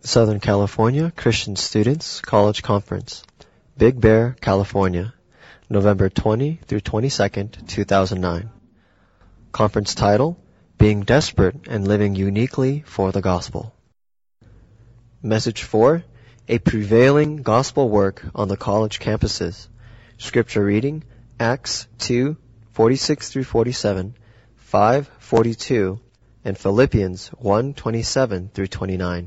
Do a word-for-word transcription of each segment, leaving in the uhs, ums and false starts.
Southern California Christian Students College Conference, Big Bear, California, November twentieth through twenty-second, two thousand nine. Conference title, Being Desperate and Living Uniquely for the Gospel. Message four, A Prevailing Gospel Work on the College Campuses. Scripture reading, Acts two, forty-six through forty-seven, five, forty-two, and Philippians one, twenty-seven through twenty-nine.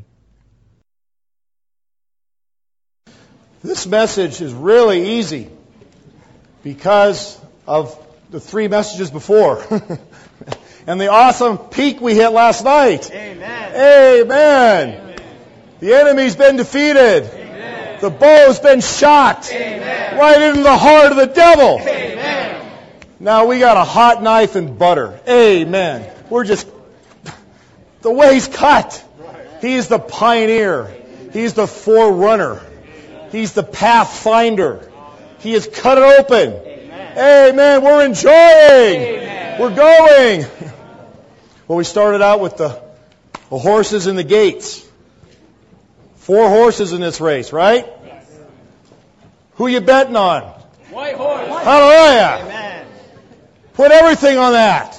This message is really easy because of the three messages before and the awesome peak we hit last night. Amen. Amen. Amen. The enemy's been defeated. Amen. The bow's been shot. Amen. Right into the heart of the devil. Amen. Now we got a hot knife and butter. Amen. We're just, the way's cut. He's the pioneer. He's the forerunner. He's the pathfinder. He has cut it open. Amen. Amen. We're enjoying. Amen. We're going. Well, we started out with the, the horses and the gates. Four horses in this race, right? Yes. Who you betting on? White horse. Hallelujah. Amen. Put everything on that.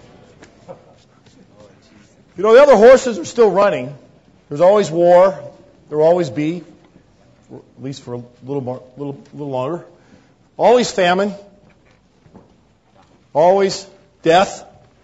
You know, the other horses are still running. There's always war. There will always be. At least for a little more, little, little longer. Always famine. Always death.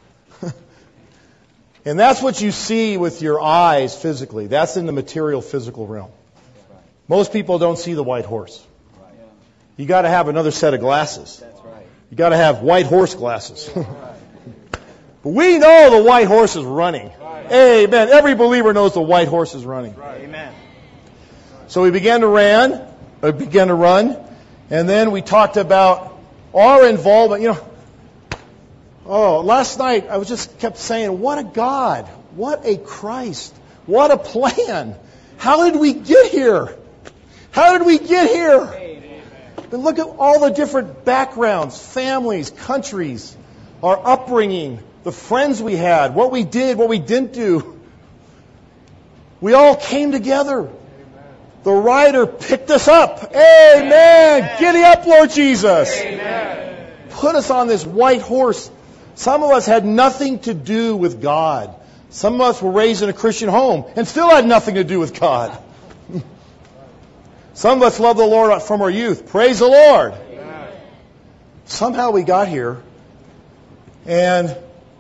And that's what you see with your eyes physically. That's in the material, physical realm. Most people don't see the white horse. You got to have another set of glasses. You got to have white horse glasses. But we know the white horse is running. Amen. Every believer knows the white horse is running. Amen. So we began to ran, uh, began to run, and then we talked about our involvement. You know, oh, last night I was just kept saying, what a God, what a Christ, what a plan. How did we get here? How did we get here? Amen. And look at all the different backgrounds, families, countries, our upbringing, the friends we had, what we did, what we didn't do. We all came together. The rider picked us up. Amen. Amen. Giddy up, Lord Jesus. Amen. Put us on this white horse. Some of us had nothing to do with God. Some of us were raised in a Christian home and still had nothing to do with God. Some of us love the Lord from our youth. Praise the Lord. Amen. Somehow we got here, and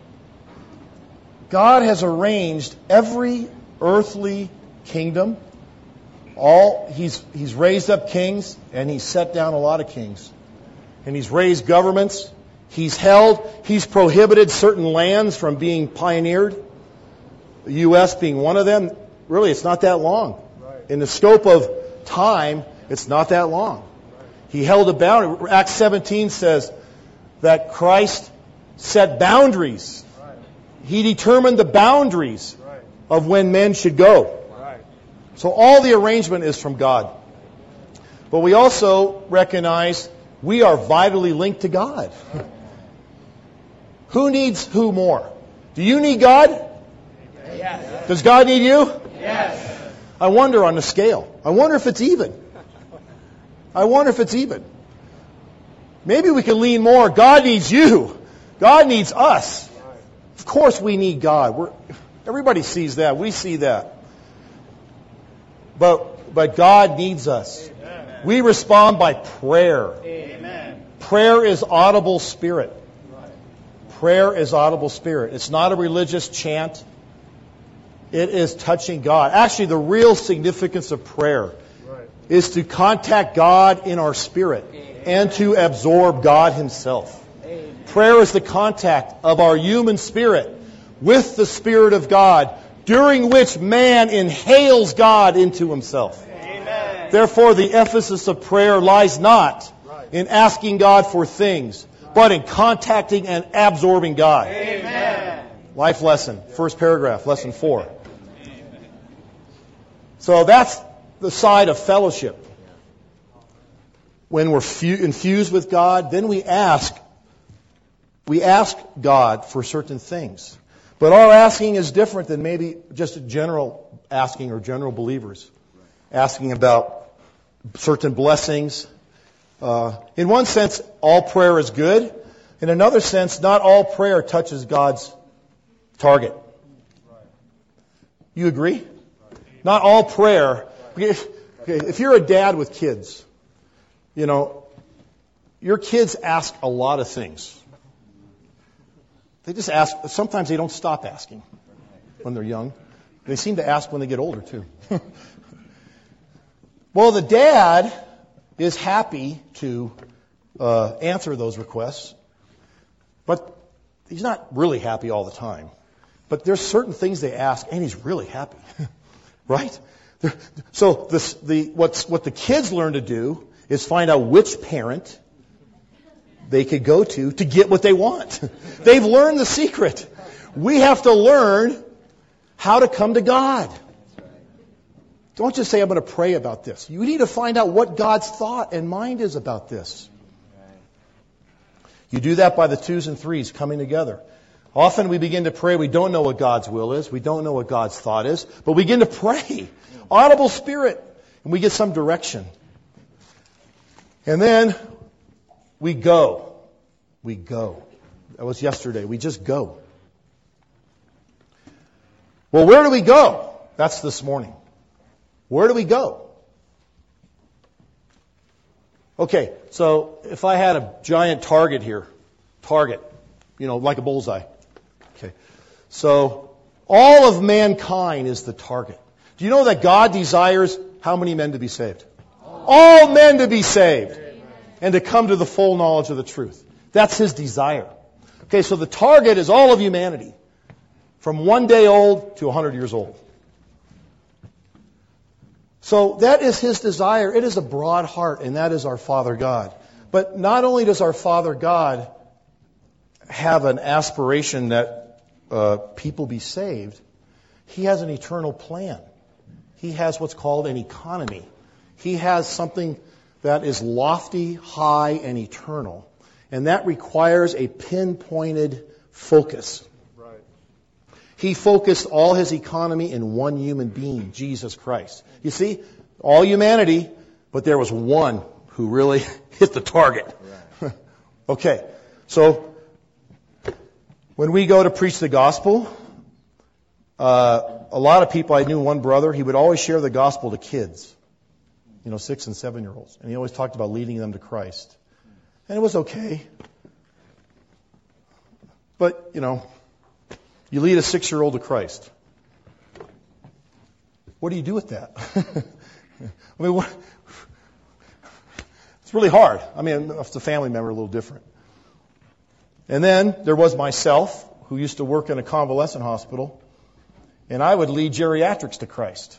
God has arranged every earthly kingdom. All he's he's raised up kings, and he's set down a lot of kings. And he's raised governments. He's held, he's prohibited certain lands from being pioneered. The U S being one of them. Really, it's not that long. In the scope of time, it's not that long. He held a boundary. Acts seventeen says that Christ set boundaries. He determined the boundaries of when men should go. So all the arrangement is from God. But we also recognize we are vitally linked to God. Who needs who more? Do you need God? Yes. Does God need you? Yes. I wonder on the scale. I wonder if it's even. I wonder if it's even. Maybe we can lean more. God needs you. God needs us. Of course we need God. We're, everybody sees that. We see that. But but God needs us. Amen. We respond by prayer. Amen. Prayer is audible spirit. Prayer is audible spirit. It's not a religious chant. It is touching God. Actually, the real significance of prayer right. is to contact God in our spirit Amen. And to absorb God Himself. Amen. Prayer is the contact of our human spirit with the Spirit of God, during which man inhales God into himself. Amen. Therefore, the emphasis of prayer lies not in asking God for things, but in contacting and absorbing God. Amen. Life lesson, first paragraph, lesson four. So that's the side of fellowship. When we're fu- infused with God, then we ask, we ask God for certain things. But our asking is different than maybe just a general asking or general believers. Asking about certain blessings. Uh, in one sense, all prayer is good. In another sense, not all prayer touches God's target. You agree? Not all prayer. If, if you're a dad with kids, you know, your kids ask a lot of things. They just ask. Sometimes they don't stop asking when they're young. They seem to ask when they get older, too. Well, the dad is happy to uh, answer those requests, but he's not really happy all the time. But there's certain things they ask, and he's really happy, right? So this, the, what's, what the kids learn to do is find out which parent they could go to to get what they want. They've learned the secret. We have to learn how to come to God. Don't just say, I'm going to pray about this. You need to find out what God's thought and mind is about this. You do that by the twos and threes coming together. Often we begin to pray, we don't know what God's will is, we don't know what God's thought is, but we begin to pray. Audible spirit. And we get some direction. And then we go. We go. That was yesterday. We just go. Well, where do we go? That's this morning. Where do we go? Okay, so if I had a giant target here, target, you know, like a bullseye. Okay, so all of mankind is the target. Do you know that God desires how many men to be saved? All men to be saved. And to come to the full knowledge of the truth. That's His desire. Okay, so the target is all of humanity. From one day old to a hundred years old. So that is His desire. It is a broad heart, and that is our Father God. But not only does our Father God have an aspiration that uh, people be saved, He has an eternal plan. He has what's called an economy. He has something that is lofty, high, and eternal. And that requires a pinpointed focus. Right. He focused all His economy in one human being, Jesus Christ. You see, all humanity, but there was one who really hit the target. Right. Okay, so when we go to preach the gospel, uh, a lot of people, I knew one brother, he would always share the gospel to kids. You know, six and seven year olds. And he always talked about leading them to Christ. And it was okay. But, you know, you lead a six year old to Christ. What do you do with that? I mean, what? It's really hard. I mean, if it's a family member, a little different. And then there was myself, who used to work in a convalescent hospital. And I would lead geriatrics to Christ.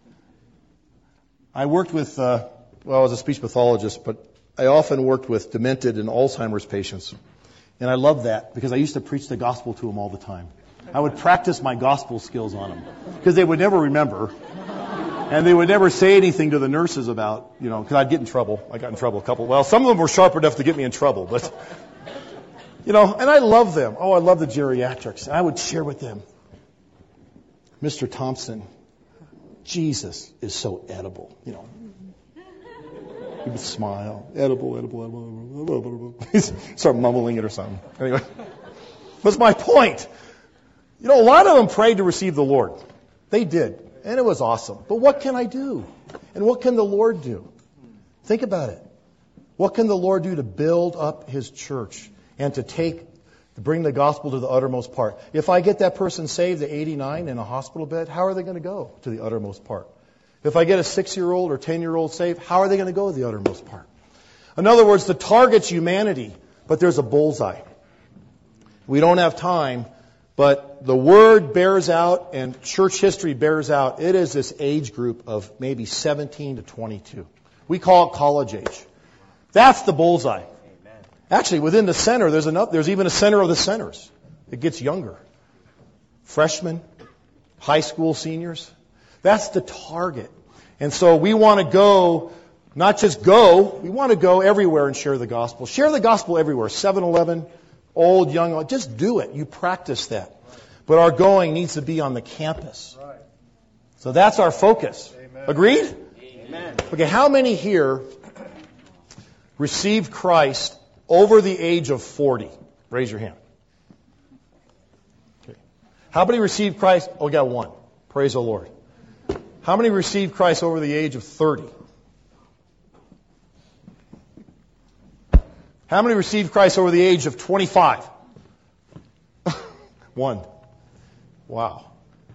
I worked with, uh, well, I was a speech pathologist, but I often worked with demented and Alzheimer's patients. And I loved that because I used to preach the gospel to them all the time. I would practice my gospel skills on them because they would never remember. And they would never say anything to the nurses about, you know, because I'd get in trouble. I got in trouble a couple. Well, some of them were sharp enough to get me in trouble, but, you know, and I love them. Oh, I love the geriatrics. And I would share with them. Mister Thompson, Jesus is so edible, you know. He would smile. Edible, edible, edible, edible, edible. Start mumbling it or something. Anyway, what's my point? You know, a lot of them prayed to receive the Lord. They did. And it was awesome. But what can I do? And what can the Lord do? Think about it. What can the Lord do to build up His church and to take, to bring the gospel to the uttermost part? If I get that person saved at eighty-nine in a hospital bed, how are they going to go to the uttermost part? If I get a six-year-old or ten-year-old saved, how are they going to go to the uttermost part? In other words, the target's humanity, but there's a bullseye. We don't have time, but the Word bears out and church history bears out, it is this age group of maybe seventeen to twenty-two. We call it college age. That's the bullseye. Actually, within the center, there's enough, there's even a center of the centers. It gets younger. Freshmen, high school seniors. That's the target. And so we want to go, not just go, we want to go everywhere and share the gospel. Share the gospel everywhere. seven eleven, old, young, just do it. You practice that. but our going needs to be on the campus. Right. So that's our focus. Amen. Agreed? Amen. Okay, how many here received Christ over the age of forty? Raise your hand. Okay. How many received Christ? Oh, we got one. Praise the Lord. How many received Christ over the age of thirty? How many received Christ over the age of twenty-five? One. Wow.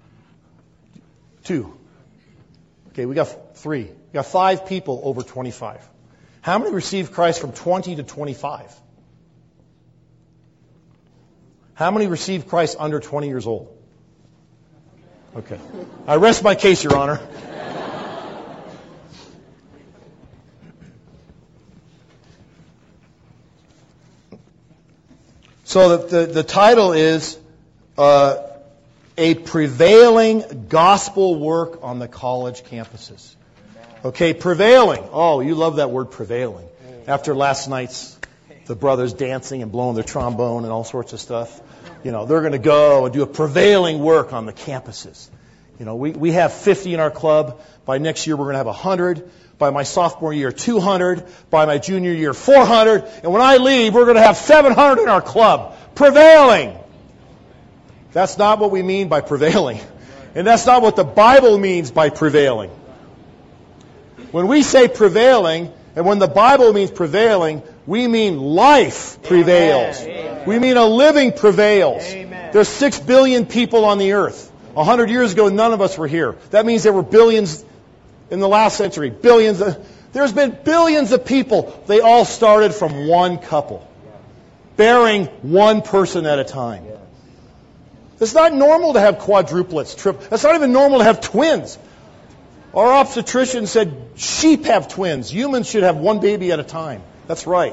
Two. Okay, we got three. We got five people over twenty-five. How many received Christ from twenty to twenty-five? How many received Christ under twenty years old? Okay. I rest my case, Your Honor. So the, the, the title is uh, A Prevailing Gospel Work on the College Campuses. Okay, prevailing. Oh, you love that word, prevailing. After last night's, the brothers dancing and blowing their trombone and all sorts of stuff. You know, they're going to go and do a prevailing work on the campuses. You know, we, we have fifty in our club. By next year, we're going to have one hundred. By my sophomore year, two hundred. By my junior year, four hundred. And when I leave, we're going to have seven hundred in our club. Prevailing. That's not what we mean by prevailing. And that's not what the Bible means by prevailing. When we say prevailing, and when the Bible means prevailing, we mean life prevails. Amen. We mean a living prevails. Amen. There's six billion people on the earth. A hundred years ago, none of us were here. That means there were billions in the last century. Billions. Of, there's been billions of people. They all started from one couple, bearing one person at a time. It's not normal to have quadruplets, trip. It's not even normal to have twins. Our obstetrician said sheep have twins. Humans should have one baby at a time. That's right.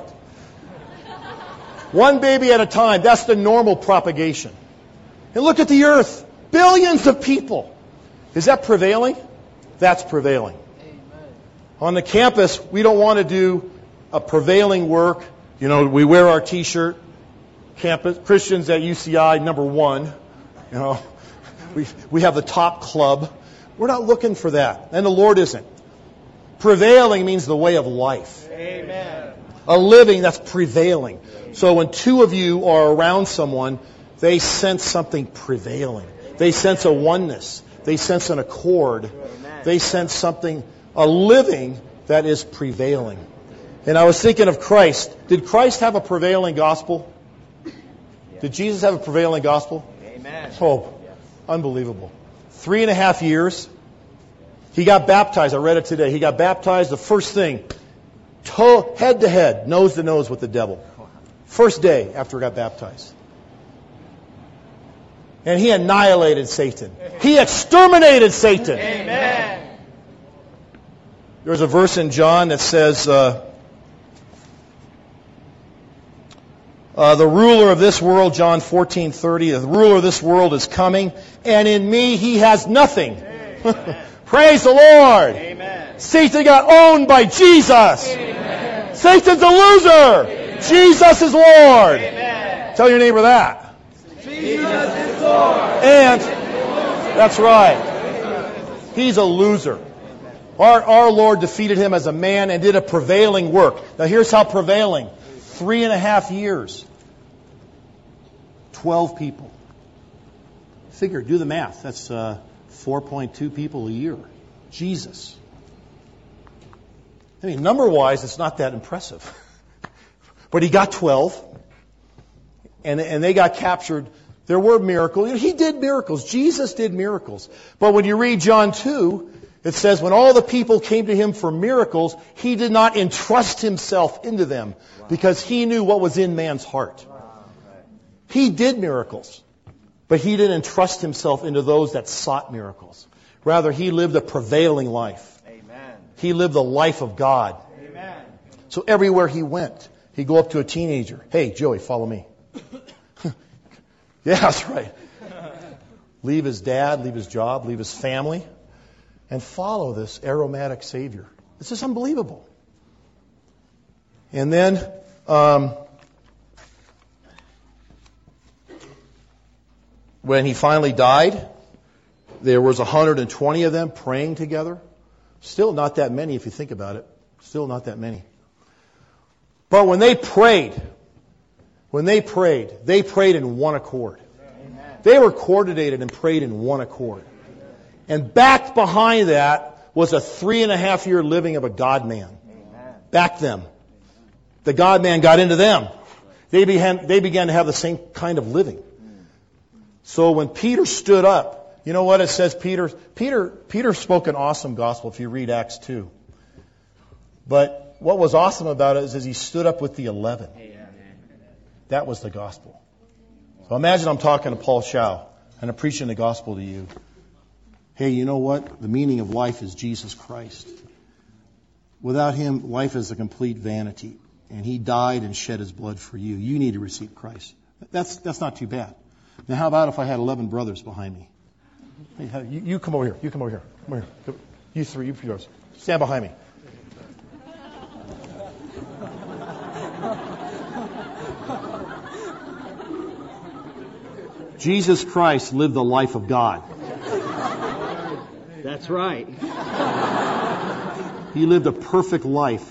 One baby at a time. That's the normal propagation. And look at the earth. Billions of people. Is that prevailing? That's prevailing. Amen. On the campus, we don't want to do a prevailing work. You know, we wear our T-shirt. Campus Christians at U C I, number one. You know, we we have the top club. We're not looking for that, and the Lord isn't. Prevailing means the way of life. Amen. A living that's prevailing. So when two of you are around someone, they sense something prevailing. They sense a oneness. They sense an accord. They sense something, a living that is prevailing. And I was thinking of Christ. Did Christ have a prevailing gospel? Did Jesus have a prevailing gospel? Amen. Oh, unbelievable. Three and a half years. He got baptized. I read it today. He got baptized. The first thing, toe, head to head, nose to nose with the devil. First day after he got baptized. And he annihilated Satan. He exterminated Satan. Amen. There's a verse in John that says, uh, uh, the ruler of this world, John fourteen thirty, the ruler of this world is coming, and in me he has nothing. Praise the Lord. Amen. Satan got owned by Jesus. Amen. Satan's a loser. Amen. Jesus is Lord. Amen. Tell your neighbor that. Jesus is Lord. And that's right. He's a loser. Our, our Lord defeated him as a man and did a prevailing work. Now here's how prevailing. Three and a half years. Twelve people. Figure, do the math. That's uh, four point two people a year. Jesus. I mean, number-wise, it's not that impressive. But he got twelve. And, and they got captured. There were miracles. He did miracles. Jesus did miracles. But when you read John two, it says, when all the people came to him for miracles, he did not entrust himself into them because he knew what was in man's heart. He did miracles, but he didn't entrust himself into those that sought miracles. Rather, he lived a prevailing life. Amen. He lived the life of God. Amen. So everywhere he went, he'd go up to a teenager. Hey, Joey, follow me. Yeah, that's right. Leave his dad, leave his job, leave his family, and follow this aromatic Savior. This is unbelievable. And then, um, when he finally died, there was one hundred twenty of them praying together. Still not that many if you think about it. Still not that many. But when they prayed, when they prayed, they prayed in one accord. Amen. They were coordinated and prayed in one accord. And back behind that was a three and a half year living of a God-man. Back them. The God-man got into them. They began, they began to have the same kind of living. So when Peter stood up, you know what it says Peter? Peter, Peter spoke an awesome gospel if you read Acts two. But what was awesome about it is, is he stood up with the eleven. That was the gospel. So imagine I'm talking to Paul Shao and I'm preaching the gospel to you. Hey, you know what? The meaning of life is Jesus Christ. Without Him, life is a complete vanity. And He died and shed His blood for you. You need to receive Christ. That's that's not too bad. Now, how about if I had eleven brothers behind me? Hey, you, you come over here. You come over here. Come over here. You three, you yours. Stand behind me. Jesus Christ lived the life of God. That's right. He lived a perfect life.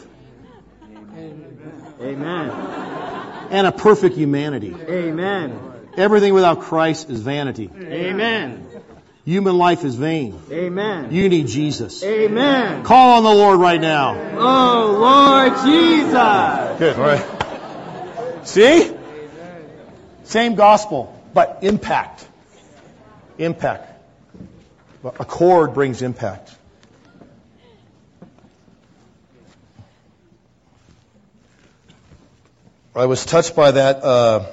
Amen. And a perfect humanity. Amen. Everything without Christ is vanity. Amen. Human life is vain. Amen. You need Jesus. Amen. Call on the Lord right now. Oh, Lord Jesus. Good, all right. See? Same gospel, but impact. Impact. Accord brings impact. I was touched by that uh,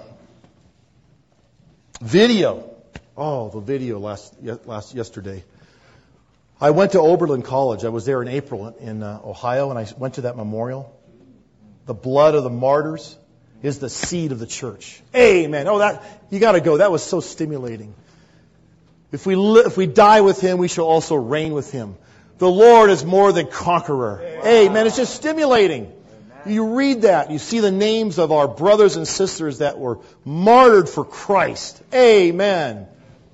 video. Oh, the video last last yesterday. I went to Oberlin College. I was there in April in uh, Ohio, and I went to that memorial. The blood of the martyrs is the seed of the church. Amen. Oh, that you got to go. That was so stimulating. If we li- if we die with Him, we shall also reign with Him. The Lord is more than conqueror. Amen. It's just stimulating. You read that, you see the names of our brothers and sisters that were martyred for Christ. Amen.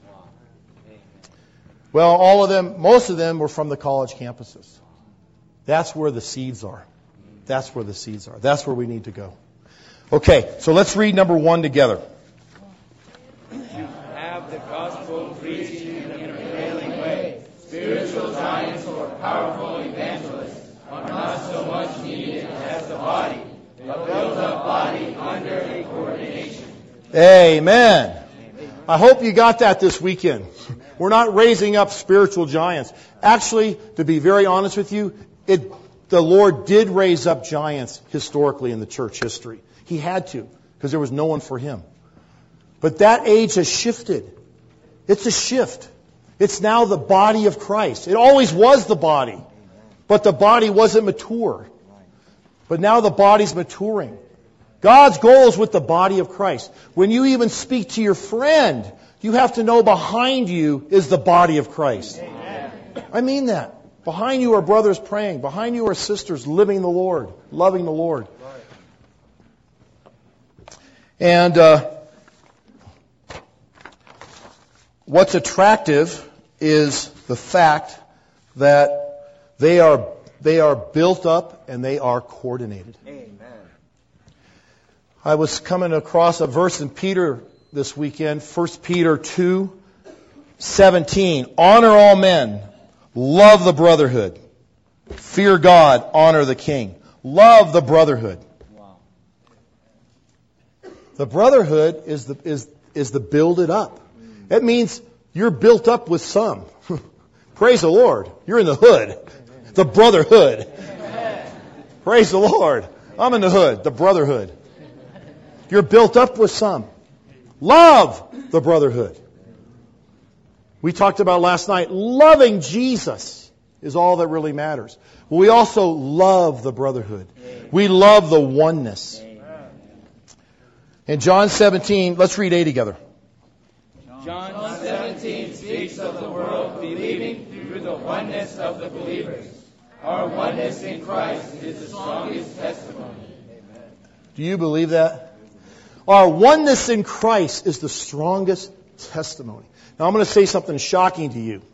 Well, all of them, most of them were from the college campuses. That's where the seeds are. That's where the seeds are. That's where we need to go. Okay, so let's read number one together. You have the gospel preached in a prevailing way. Spiritual giants or powerful evangelists are not so much needed as the body, a built-up body under a coordination. Amen. I hope you got that this weekend. We're not raising up spiritual giants. Actually, to be very honest with you, it, the Lord did raise up giants historically in the church history. He had to, because there was no one for Him. But that age has shifted. It's a shift. It's now the body of Christ. It always was the body. But the body wasn't mature. But now the body's maturing. God's goal is with the body of Christ. When you even speak to your friend, you have to know behind you is the body of Christ. Amen. I mean that. Behind you are brothers praying. Behind you are sisters living the Lord, loving the Lord. And uh, what's attractive is the fact that They are they are built up and they are coordinated. Amen. I was coming across a verse in Peter this weekend, First Peter two seventeen. Honor all men, love the brotherhood, fear God, honor the king. Love the brotherhood. Wow. The brotherhood is the is is the build it up. It means you're built up with some. Praise the Lord. You're in the hood. The brotherhood. Amen. Praise the Lord. I'm in the hood. The brotherhood. You're built up with some. Love the brotherhood. We talked about last night. Loving Jesus is all that really matters. But we also love the brotherhood. We love the oneness. In John seventeen, let's read A together. John seventeen speaks of the world believing through the oneness of the believers. Our oneness in Christ is the strongest testimony. Do you believe that? Our oneness in Christ is the strongest testimony. Now I'm going to say something shocking to you.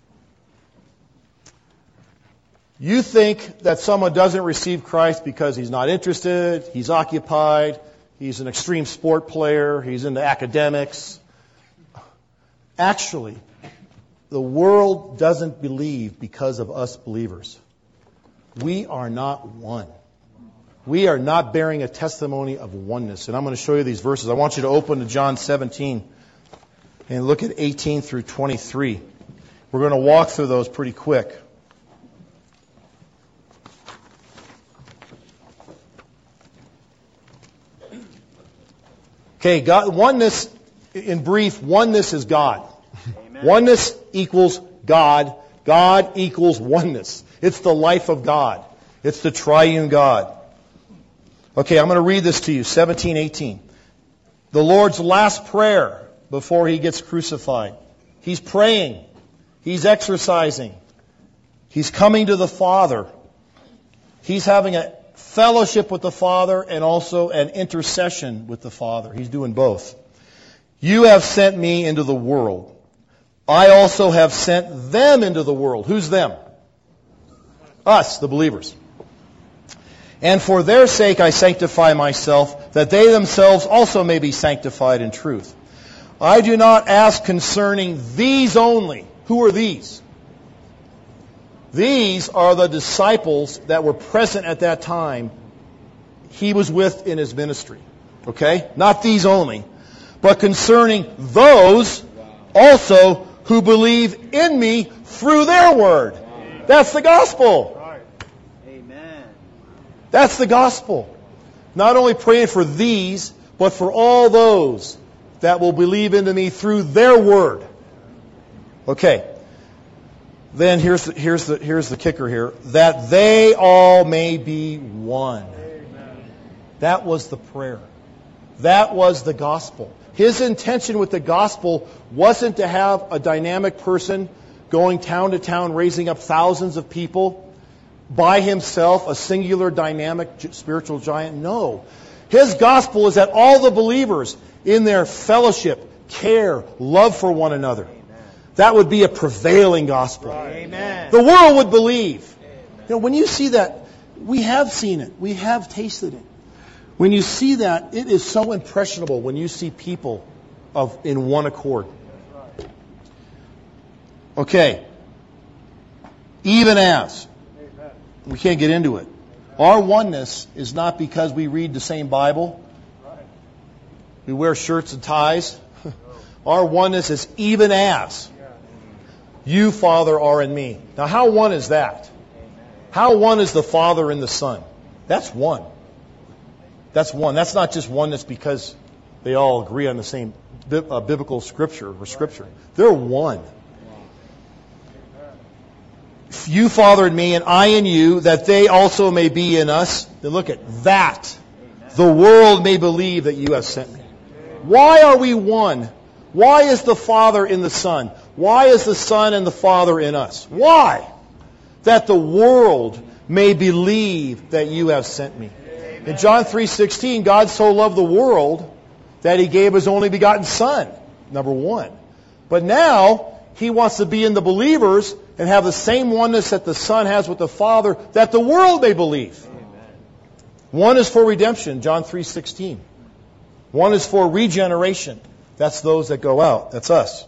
You think that someone doesn't receive Christ because he's not interested, he's occupied, he's an extreme sport player, he's into academics. Actually, the world doesn't believe because of us believers. We are not one. We are not bearing a testimony of oneness. And I'm going to show you these verses. I want you to open to John seventeen and look at eighteen through twenty-three. We're going to walk through those pretty quick. Okay, God, oneness, in brief, oneness is God. Amen. Oneness equals God. God equals oneness. It's the life of God. It's the triune God. Okay, I'm going to read this to you, seventeen eighteen. The Lord's last prayer before he gets crucified. He's praying. He's exercising. He's coming to the Father. He's having a fellowship with the Father and also an intercession with the Father. He's doing both. You have sent me into the world. I also have sent them into the world. Who's them? Us, the believers. And for their sake I sanctify myself, that they themselves also may be sanctified in truth. I do not ask concerning these only. Who are these? These are the disciples that were present at that time he was with in his ministry. Okay? Not these only. But concerning those also who believe in me through their word. That's the gospel. Amen. That's the gospel. Not only praying for these, but for all those that will believe into me through their word. Okay. Then here's the, here's the, here's the kicker here. That they all may be one. Amen. That was the prayer. That was the gospel. His intention with the gospel wasn't to have a dynamic person going town to town, raising up thousands of people by himself, a singular dynamic spiritual giant. No. His gospel is that all the believers in their fellowship, care, love for one another. That would be a prevailing gospel. Amen. The world would believe. You know, when you see that, we have seen it. We have tasted it. When you see that, it is so impressionable when you see people of in one accord. Okay. Even as. We can't get into it. Our oneness is not because we read the same Bible. We wear shirts and ties. Our oneness is even as. You, Father, are in me. Now, how one is that? How one is the Father and the Son? That's one. That's one. That's not just oneness because they all agree on the same uh, biblical scripture or scripture. They're one. You, Father, in me, and I in you, that they also may be in us. Then look at that. The world may believe that you have sent me. Why are we one? Why is the Father in the Son? Why is the Son and the Father in us? Why? That the world may believe that you have sent me. In John three sixteen, God so loved the world that He gave His only begotten Son, number one. But now, He wants to be in the believers and have the same oneness that the Son has with the Father, that the world may believe. One is for redemption, John three sixteen. One is for regeneration. That's those that go out. That's us.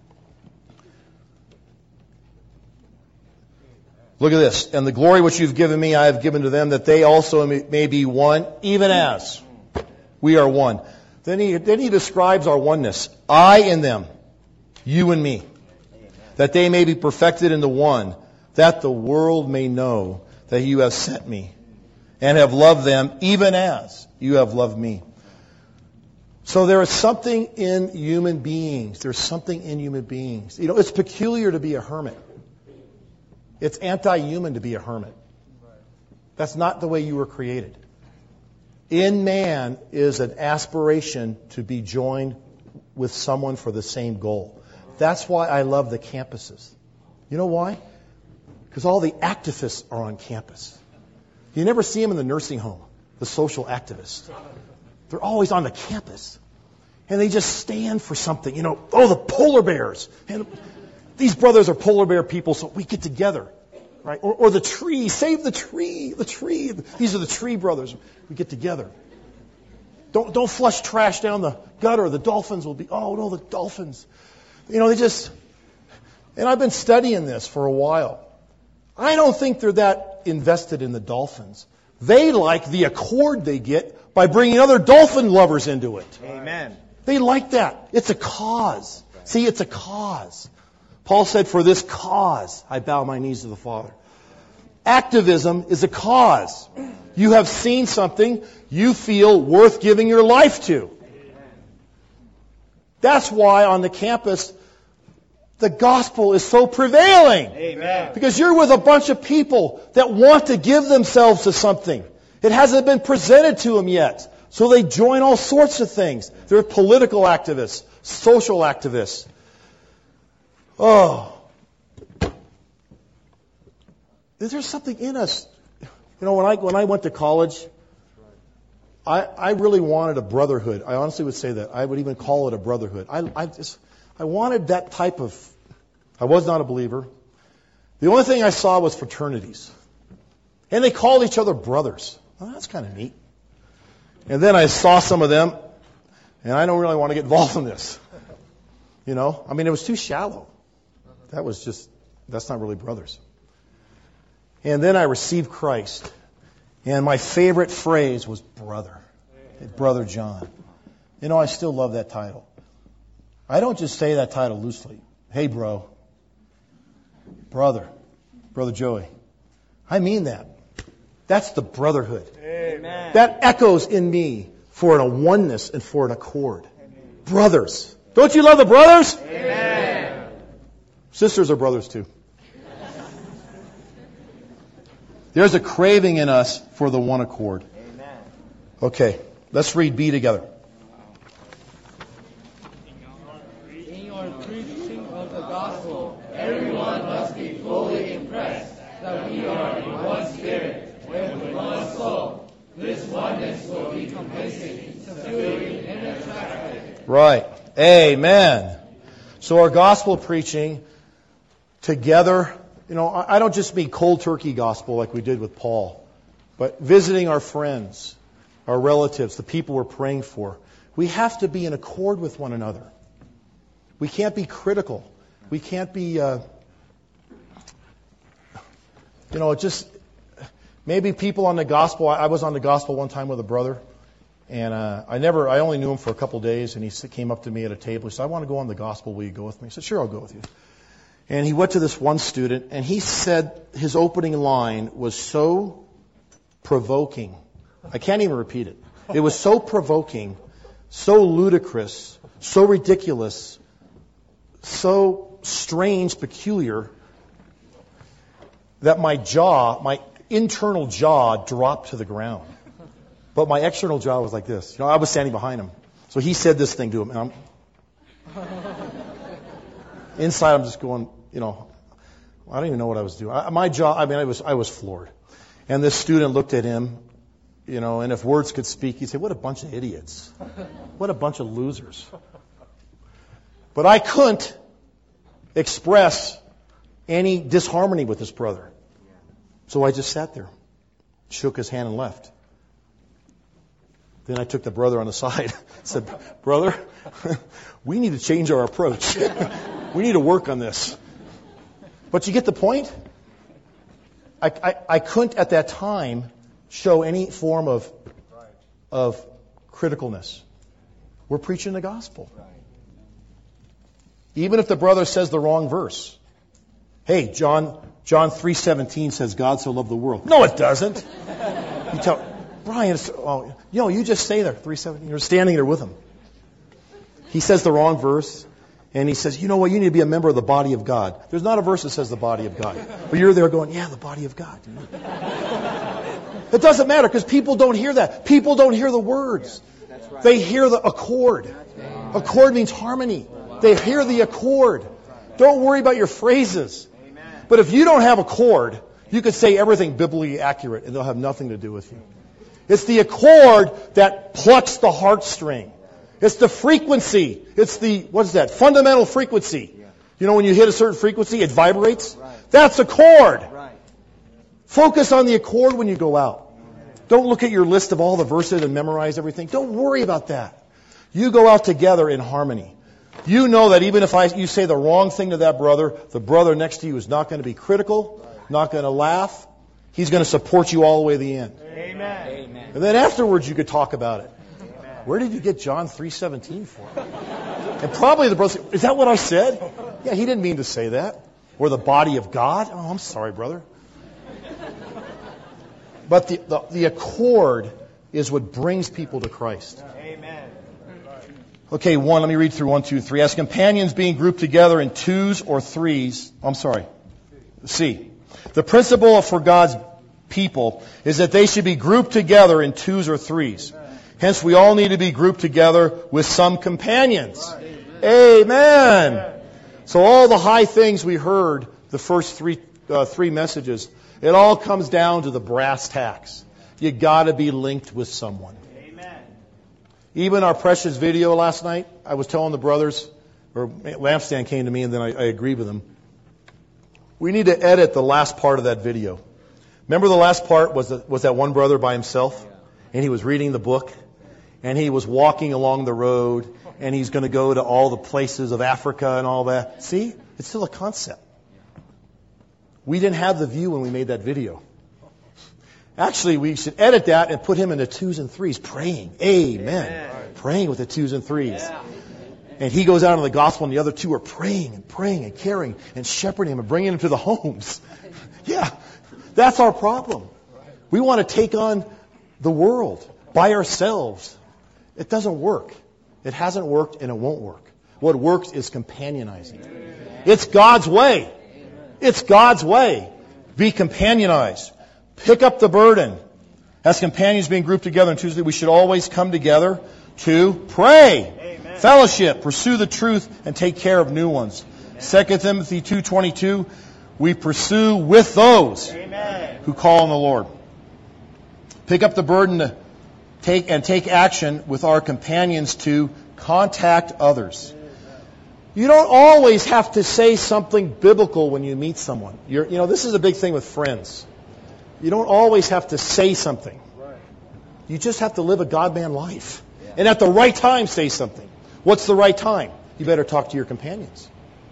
Look at this. And the glory which you've given me, I have given to them, that they also may be one, even as we are one. Then he, then he describes our oneness. I in them, you and me. That they may be perfected into one, that the world may know that you have sent me and have loved them, even as you have loved me. So there is something in human beings. There's something in human beings. You know, it's peculiar to be a hermit. It's anti-human to be a hermit. That's not the way you were created. In man is an aspiration to be joined with someone for the same goal. That's why I love the campuses. You know why? Because all the activists are on campus. You never see them in the nursing home, the social activists. They're always on the campus. And they just stand for something. You know, oh, the polar bears. And these brothers are polar bear people, so we get together. Right? Or, or the tree. Save the tree. The tree. These are the tree brothers. We get together. Don't, don't flush trash down the gutter. The dolphins will be, oh, no, the dolphins. You know, they just... And I've been studying this for a while. I don't think they're that invested in the dolphins. They like the accord they get by bringing other dolphin lovers into it. Amen. They like that. It's a cause. See, it's a cause. Paul said, for this cause, I bow my knees to the Father. Activism is a cause. You have seen something you feel worth giving your life to. That's why on the campus, the gospel is so prevailing. Amen. Because you're with a bunch of people that want to give themselves to something. It hasn't been presented to them yet. So they join all sorts of things. They're political activists, social activists. Oh. Is there something in us? You know, when I when I went to college, I, I really wanted a brotherhood. I honestly would say that. I would even call it a brotherhood. I, I just I wanted that type of... I was not a believer. The only thing I saw was fraternities. And they called each other brothers. Well, that's kind of neat. And then I saw some of them, and I don't really want to get involved in this. You know? I mean, it was too shallow. That was just... That's not really brothers. And then I received Christ. And my favorite phrase was brother. Brother John. You know, I still love that title. I don't just say that title loosely. Hey, bro. Brother. Brother Joey. I mean that. That's the brotherhood. Amen. That echoes in me for a oneness and for an accord. Amen. Brothers. Don't you love the brothers? Amen. Sisters are brothers too. There's a craving in us for the one accord. Amen. Okay, let's read B together. In your preaching of the gospel, everyone must be fully impressed that we are in one spirit, with one soul. This oneness will be convincing, subduing, and attractive. Right. Amen. So our gospel preaching together, you know, I don't just mean cold turkey gospel like we did with Paul, but visiting our friends, our relatives, the people we're praying for. We have to be in accord with one another. We can't be critical. We can't be, uh, you know, just maybe people on the gospel. I was on the gospel one time with a brother, and uh, I never, I only knew him for a couple of days, and he came up to me at a table. He said, I want to go on the gospel. Will you go with me? I said, sure, I'll go with you. And he went to this one student, and he said his opening line was so provoking. I can't even repeat it. It was so provoking, so ludicrous, so ridiculous, so strange, peculiar, that my jaw, my internal jaw dropped to the ground. But my external jaw was like this. You know, I was standing behind him. So he said this thing to him, and I'm... Inside, I'm just going, you know, I don't even know what I was doing. I, my jaw, I mean, I was, I was floored. And this student looked at him, you know, and if words could speak, he'd say, what a bunch of idiots. What a bunch of losers. But I couldn't express any disharmony with this brother. So I just sat there, shook his hand and left. Then I took the brother on the side, said, brother, we need to change our approach. We need to work on this. But you get the point? I, I, I couldn't at that time show any form of, of criticalness. We're preaching the gospel. Even if the brother says the wrong verse. Hey, John John three seventeen says God so loved the world. No, it doesn't. You tell Brian, oh, you know, you just say there, three seventeen. You're standing there with him. He says the wrong verse. And he says, you know what, you need to be a member of the body of God. There's not a verse that says the body of God. But you're there going, yeah, the body of God. It doesn't matter because people don't hear that. People don't hear the words. They hear the accord. Accord means harmony. They hear the accord. Don't worry about your phrases. But if you don't have accord, you could say everything biblically accurate and they'll have nothing to do with you. It's the accord that plucks the heartstring. It's the frequency. It's the, what is that? Fundamental frequency. You know when you hit a certain frequency, it vibrates? That's a chord. Focus on the accord when you go out. Don't look at your list of all the verses and memorize everything. Don't worry about that. You go out together in harmony. You know that even if I, you say the wrong thing to that brother, the brother next to you is not going to be critical, not going to laugh. He's going to support you all the way to the end. Amen. And then afterwards you could talk about it. Where did you get John three seventeen from? And probably the brother said, is that what I said? Yeah, he didn't mean to say that. Or the body of God? Oh, I'm sorry, brother. But the, the, the accord is what brings people to Christ. Amen. Okay, one, let me read through one, two, three. As companions being grouped together in twos or threes, I'm sorry, C. The principle for God's people is that they should be grouped together in twos or threes. Hence, we all need to be grouped together with some companions. Amen. Amen. So all the high things we heard, the first three uh, three messages, it all comes down to the brass tacks. You got to be linked with someone. Amen. Even our precious video last night, I was telling the brothers, or Lampstand came to me and then I, I agreed with them. We need to edit the last part of that video. Remember the last part was, the, was that one brother by himself? And he was reading the book. And he was walking along the road. And he's going to go to all the places of Africa and all that. See? It's still a concept. We didn't have the view when we made that video. Actually, we should edit that and put him in the twos and threes, praying. Amen. Amen. Praying with the twos and threes. Yeah. And he goes out in the gospel, and the other two are praying and praying and caring and shepherding him and bringing him to the homes. Yeah, that's our problem. We want to take on the world by ourselves. It doesn't work. It hasn't worked, and it won't work. What works is companionizing. It's God's way. It's God's way. Be companionized. Pick up the burden. As companions being grouped together on Tuesday, we should always come together to pray. Amen. Fellowship, pursue the truth, and take care of new ones. Amen. Second Timothy two twenty-two, we pursue with those Amen. Who call on the Lord. Pick up the burden to take and take action with our companions to contact others. You don't always have to say something biblical when you meet someone. You're, you know, this is a big thing with friends. You don't always have to say something. You just have to live a God-man life. And at the right time, say something. What's the right time? You better talk to your companions.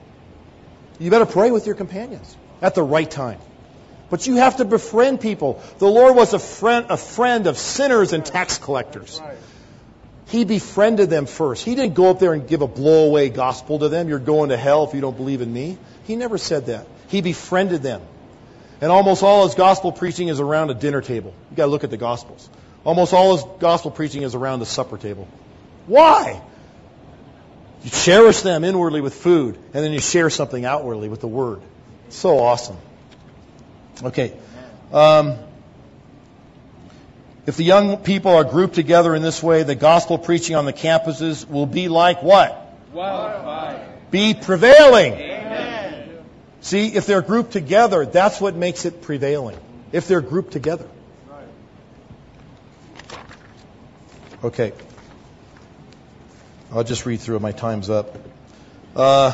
You better pray with your companions at the right time. But you have to befriend people. The Lord was a friend, a friend of sinners and tax collectors. He befriended them first. He didn't go up there and give a blow-away gospel to them. You're going to hell if you don't believe in me. He never said that. He befriended them. And almost all his gospel preaching is around a dinner table. You've got to look at the Gospels. Almost all his gospel preaching is around the supper table. Why? You cherish them inwardly with food, and then you share something outwardly with the Word. So awesome. Okay. Um, if the young people are grouped together in this way, the gospel preaching on the campuses will be like what? Wildfire. Be prevailing. Amen. See, if they're grouped together, that's what makes it prevailing. If they're grouped together. Okay. I'll just read through it. My time's up. Uh,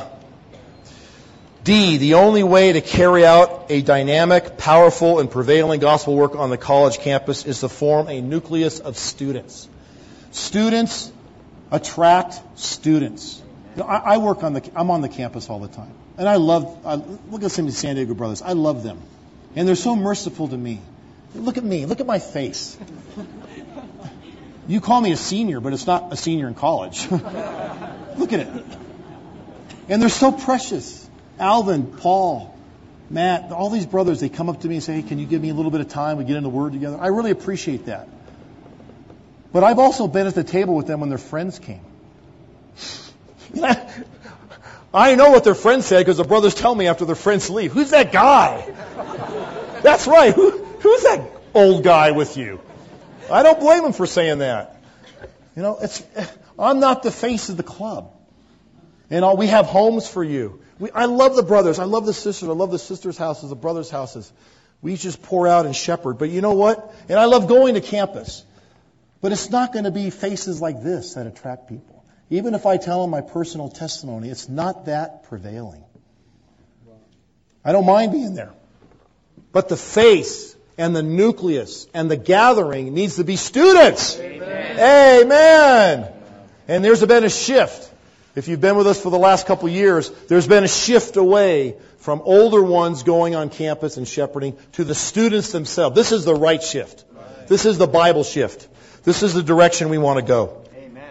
D, the only way to carry out a dynamic, powerful, and prevailing gospel work on the college campus is to form a nucleus of students. Students attract students. You know, I, I work on the, I'm on the campus all the time. And I love, I, look at some of the San Diego brothers. I love them. And they're so merciful to me. Look at me. Look at my face. You call me a senior, but it's not a senior in college. Look at it. And they're so precious. Alvin, Paul, Matt, all these brothers, they come up to me and say, hey, can you give me a little bit of time? We get in the Word together. I really appreciate that. But I've also been at the table with them when their friends came. I know what their friends said because the brothers tell me after their friends leave. Who's that guy? That's right. Who, who's that old guy with you? I don't blame them for saying that. You know, it's I'm not the face of the club. And all, we have homes for you. We, I love the brothers. I love the sisters. I love the sisters' houses, the brothers' houses. We just pour out and shepherd. But you know what? And I love going to campus. But it's not going to be faces like this that attract people. Even if I tell them my personal testimony, it's not that prevailing. I don't mind being there. But the face and the nucleus and the gathering needs to be students. Amen. Amen. And there's been a shift. If you've been with us for the last couple of years, there's been a shift away from older ones going on campus and shepherding to the students themselves. This is the right shift. This is the Bible shift. This is the direction we want to go. Amen.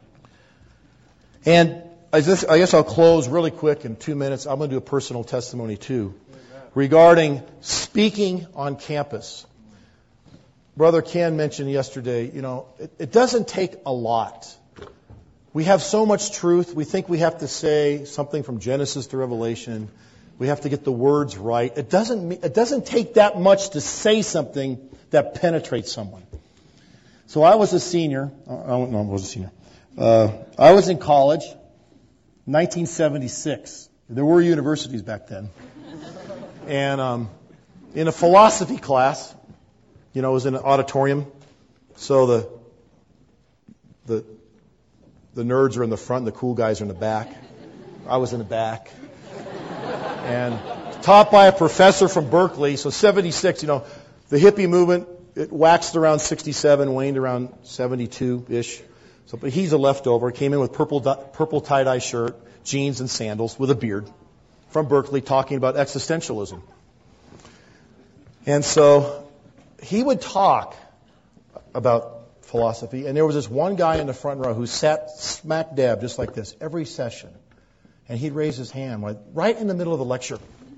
And I guess, I guess I'll close really quick in two minutes. I'm going to do a personal testimony too regarding speaking on campus. Brother Ken mentioned yesterday, you know, it, it doesn't take a lot. We have so much truth. We think we have to say something from Genesis to Revelation. We have to get the words right. It doesn't, it doesn't take that much to say something that penetrates someone. So I was a senior. I don't know, I was a senior. Uh, I was in college, nineteen seventy-six. There were universities back then. And um, in a philosophy class, you know, it was in an auditorium. So the the the nerds are in the front, and the cool guys are in the back. I was in the back. And taught by a professor from Berkeley. So seventy-six, you know, the hippie movement, it waxed around sixty-seven, waned around seventy-two-ish. So, but he's a leftover. Came in with purple purple tie-dye shirt, jeans and sandals with a beard from Berkeley talking about existentialism. And so he would talk about philosophy, and there was this one guy in the front row who sat smack dab just like this every session. And he'd raise his hand right in the middle of the lecture.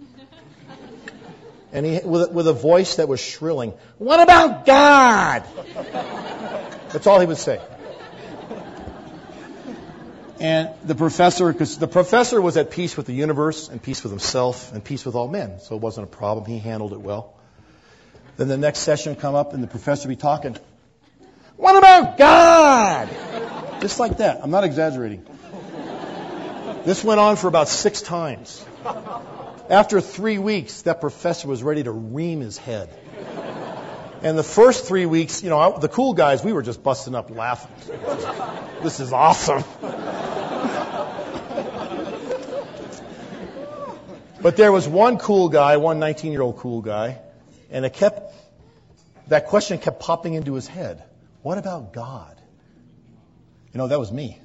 And he, with, with a voice that was shrilling, "What about God?" That's all he would say. And the professor, because the professor was at peace with the universe and peace with himself and peace with all men, so it wasn't a problem. He handled it well. Then the next session would come up and the professor would be talking, "What about God?" Just like that. I'm not exaggerating. This went on for about six times. After three weeks, that professor was ready to ream his head. And the first three weeks, you know, I, the cool guys, we were just busting up laughing. This is awesome. But there was one cool guy, one nineteen-year-old cool guy, and it kept, that question kept popping into his head. What about God? You know, that was me.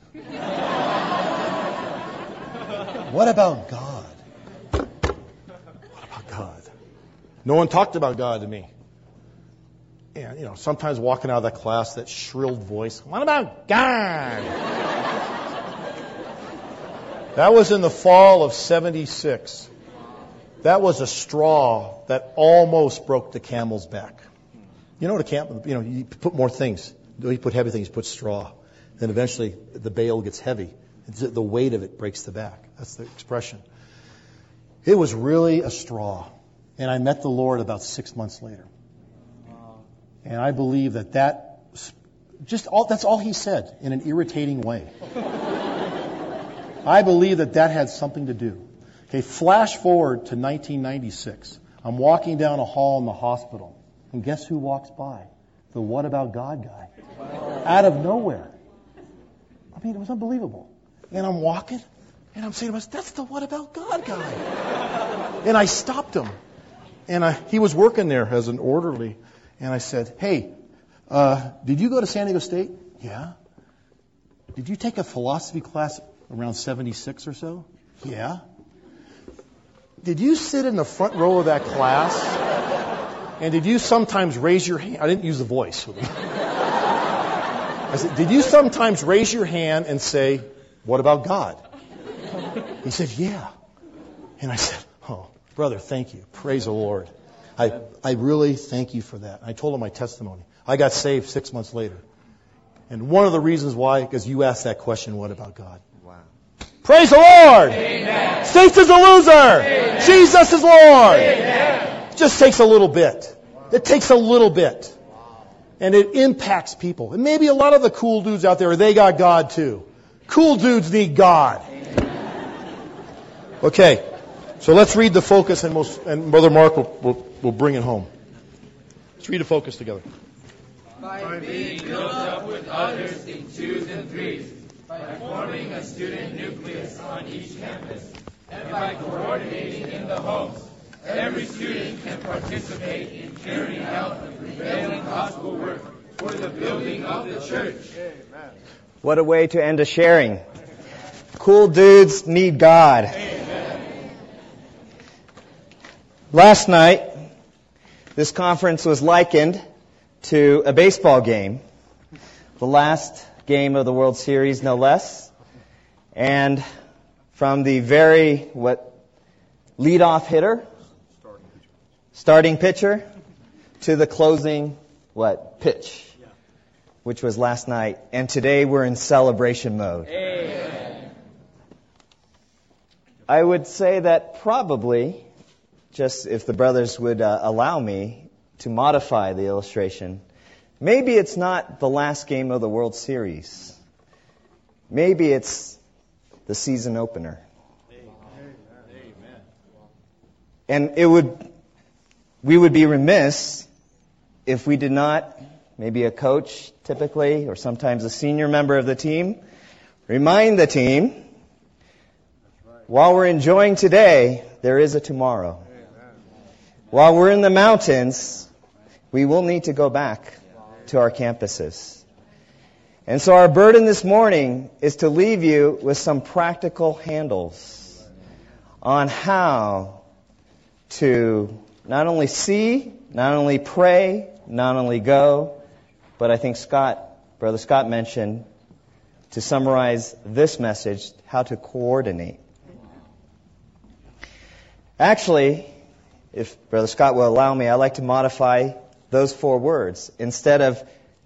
What about God? What about God? No one talked about God to me. And, you know, sometimes walking out of that class, that shrilled voice, "What about God?" That was in the fall of seventy-six. That was a straw that almost broke the camel's back. You know what a camel, you know, you put more things. You put heavy things, you put straw. Then eventually the bale gets heavy. The weight of it breaks the back. That's the expression. It was really a straw. And I met the Lord about six months later. And I believe that that, just all, that's all he said in an irritating way. I believe that that had something to do. Okay, flash forward to nineteen ninety-six. I'm walking down a hall in the hospital. And guess who walks by? The What About God guy. Out of nowhere. I mean, it was unbelievable. And I'm walking, and I'm saying to myself, "That's the What About God guy." And I stopped him. And I, he was working there as an orderly. And I said, "Hey, uh, did you go to San Diego State?" "Yeah." "Did you take a philosophy class around seventy-six or so?" "Yeah." "Did you sit in the front row of that class? And did you sometimes raise your hand?" I didn't use the voice with him. I said, "Did you sometimes raise your hand and say, 'What about God?'" He said, "Yeah." And I said, "Oh, brother, thank you. Praise the Lord. I, I really thank you for that." I told him my testimony. I got saved six months later. And one of the reasons why, because you asked that question, "What about God?" Wow. Praise the Lord. Amen. Satan is a loser. Amen. Jesus is Lord. Amen. It just takes a little bit. It takes a little bit. And it impacts people. And maybe a lot of the cool dudes out there, they got God too. Cool dudes need God. Okay, so let's read the focus, and, we'll, and Brother Mark will, will, will bring it home. Let's read the focus together. By being built up with others in twos and threes, by forming a student nucleus on each campus, and by coordinating in the homes, every student can participate in carrying out the prevailing gospel work for the building of the church. What a way to end a sharing. Cool dudes need God. Amen. Last night, this conference was likened to a baseball game. The last game of the World Series, no less. And from the very, what, leadoff hitter, starting pitcher, to the closing, what, pitch, which was last night. And today we're in celebration mode. Amen. I would say that probably, just if the brothers would uh, allow me to modify the illustration, maybe it's not the last game of the World Series. Maybe it's the season opener. And it would, we would be remiss if we did not, maybe a coach typically, or sometimes a senior member of the team, remind the team, while we're enjoying today, there is a tomorrow. While we're in the mountains, we will need to go back to our campuses. And so our burden this morning is to leave you with some practical handles on how to not only see, not only pray, not only go, but I think Scott, Brother Scott mentioned, to summarize this message, how to coordinate. Actually, if Brother Scott will allow me, I'd like to modify those four words. Instead of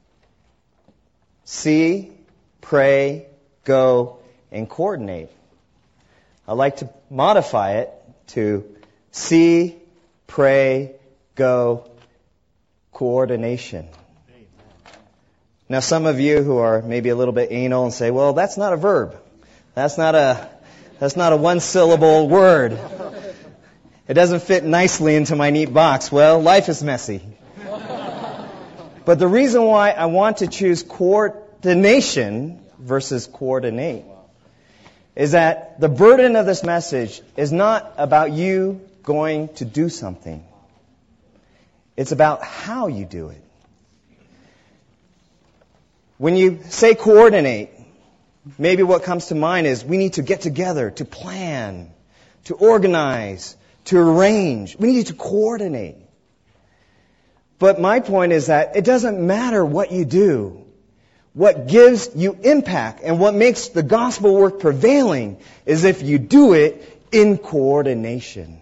see, pray, go, and coordinate, I'd like to modify it to see, pray, go, coordination. Now, some of you who are maybe a little bit anal and say, well, that's not a verb. That's not a, that's not a one-syllable word. It doesn't fit nicely into my neat box. Well, life is messy. But the reason why I want to choose coordination versus coordinate is that the burden of this message is not about you going to do something. It's about how you do it. When you say coordinate, maybe what comes to mind is we need to get together, to plan, to organize, to arrange. We need to coordinate. But my point is that it doesn't matter what you do. What gives you impact and what makes the gospel work prevailing is if you do it in coordination.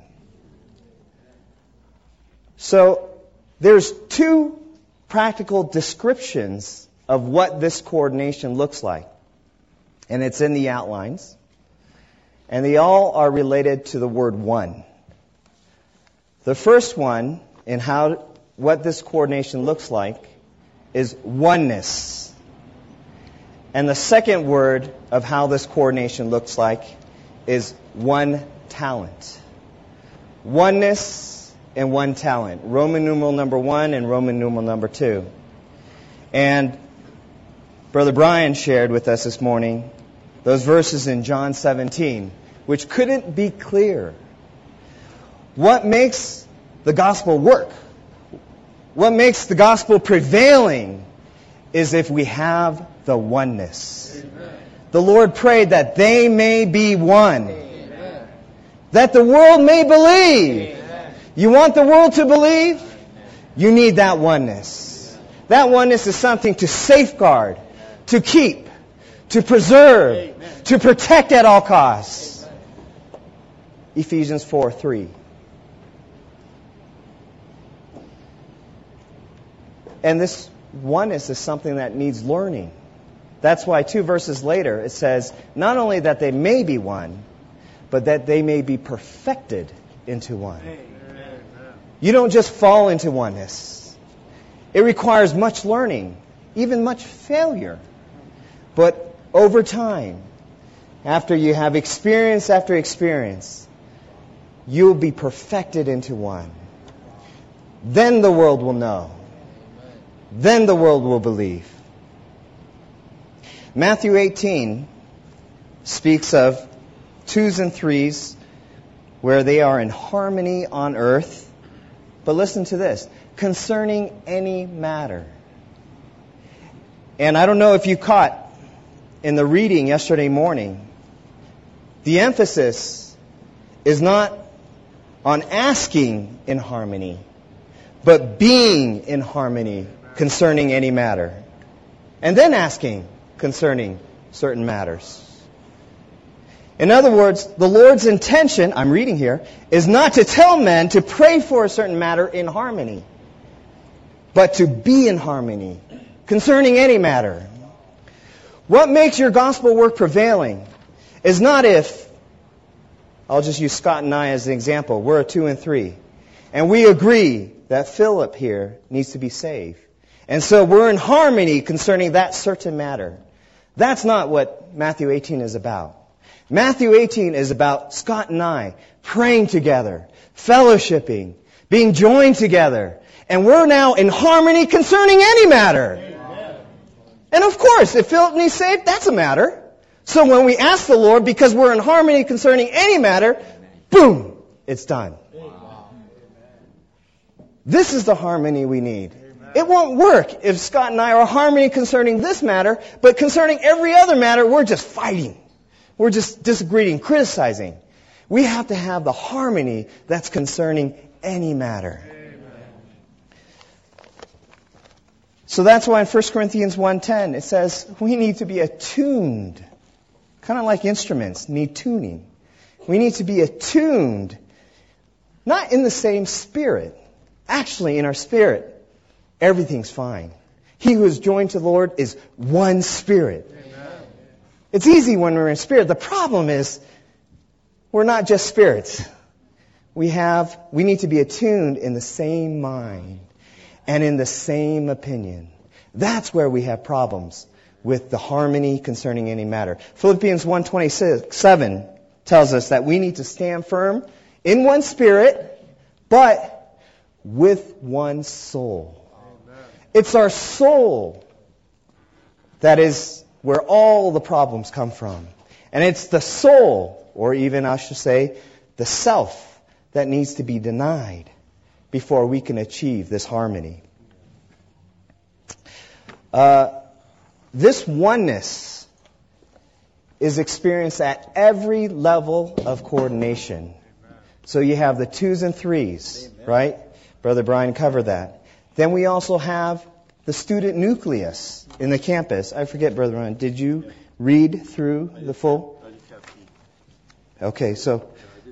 So there's two practical descriptions of what this coordination looks like. And it's in the outlines. And they all are related to the word one. The first one in how what this coordination looks like is oneness. And the second word of how this coordination looks like is one talent. Oneness and one talent. Roman numeral number one and Roman numeral number two. And Brother Brian shared with us this morning those verses in John seventeen, which couldn't be clearer. What makes the gospel work? What makes the gospel prevailing is if we have the oneness. Amen. The Lord prayed that they may be one. Amen. That the world may believe. Amen. You want the world to believe? You need that oneness. That oneness is something to safeguard, to keep, to preserve, Amen. To protect at all costs. Amen. Ephesians four three. And this oneness is something that needs learning. That's why two verses later it says, not only that they may be one, but that they may be perfected into one. Amen. You don't just fall into oneness. It requires much learning, even much failure. But over time, after you have experience after experience, you'll be perfected into one. Then the world will know. Then the world will believe. Matthew eighteen speaks of twos and threes where they are in harmony on earth. But listen to this, concerning any matter. And I don't know if you caught in the reading yesterday morning, the emphasis is not on asking in harmony, but being in harmony concerning any matter. And then asking concerning certain matters. In other words, the Lord's intention, I'm reading here, is not to tell men to pray for a certain matter in harmony, but to be in harmony concerning any matter. What makes your gospel work prevailing is not if, I'll just use Scott and I as an example, we're a two and three, and we agree that Philip here needs to be saved. And so we're in harmony concerning that certain matter. That's not what Matthew eighteen is about. Matthew eighteen is about Scott and I praying together, fellowshipping, being joined together. And we're now in harmony concerning any matter. Amen. And of course, if Philip needs saved, that's a matter. So when we ask the Lord, because we're in harmony concerning any matter, boom, it's done. Amen. This is the harmony we need. Amen. It won't work if Scott and I are in harmony concerning this matter, but concerning every other matter, we're just fighting. We're just disagreeing, criticizing. We have to have the harmony that's concerning any matter. Amen. So that's why in First Corinthians one ten it says we need to be attuned. Kind of like instruments need tuning. We need to be attuned, not in the same spirit. Actually, in our spirit, everything's fine. He who is joined to the Lord is one spirit. It's easy when we're in spirit. The problem is we're not just spirits. We have, we need to be attuned in the same mind and in the same opinion. That's where we have problems with the harmony concerning any matter. Philippians one twenty-seven tells us that we need to stand firm in one spirit, but with one soul. Amen. It's our soul that is where all the problems come from. And it's the soul, or even I should say, the self, that needs to be denied before we can achieve this harmony. Uh, this oneness is experienced at every level of coordination. So you have the twos and threes, right? Brother Brian covered that. Then we also have the student nucleus in the campus. I forget, Brother Ryan, did you read through the full? Okay, so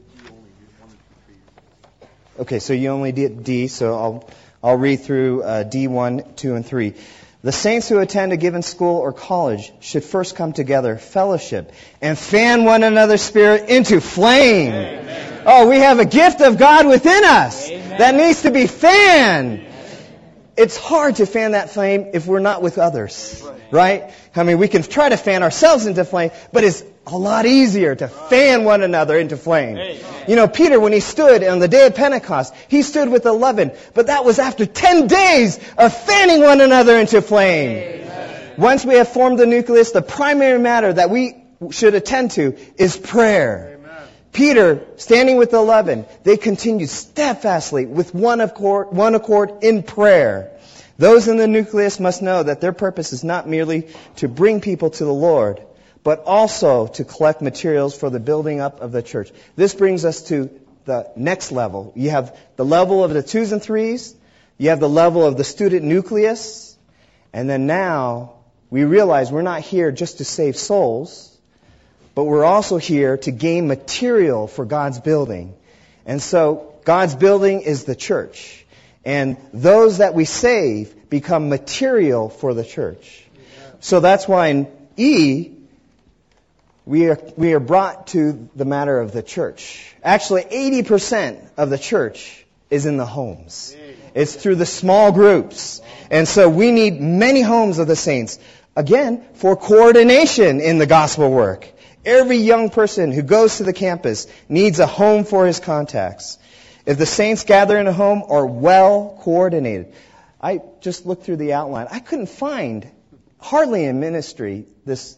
okay, so you only did D, so I'll I'll read through uh, D one, two, and three. The saints who attend a given school or college should first come together, fellowship, and fan one another's spirit into flame. Amen. Oh, we have a gift of God within us. Amen. That needs to be fanned. It's hard to fan that flame if we're not with others, right? I mean, we can try to fan ourselves into flame, but it's a lot easier to fan one another into flame. You know, Peter, when he stood on the day of Pentecost, he stood with eleven, but that was after ten days of fanning one another into flame. Once we have formed the nucleus, the primary matter that we should attend to is prayer. Peter, standing with the eleven, they continued steadfastly with one accord, one accord in prayer. Those in the nucleus must know that their purpose is not merely to bring people to the Lord, but also to collect materials for the building up of the church. This brings us to the next level. You have the level of the twos and threes, you have the level of the student nucleus, and then now we realize we're not here just to save souls, but we're also here to gain material for God's building. And so God's building is the church. And those that we save become material for the church. So that's why in E, we are, we are brought to the matter of the church. Actually, eighty percent of the church is in the homes. It's through the small groups. And so we need many homes of the saints. Again, for coordination in the gospel work. Every young person who goes to the campus needs a home for his contacts. If the saints gather in a home are well coordinated. I just looked through the outline. I couldn't find hardly in ministry this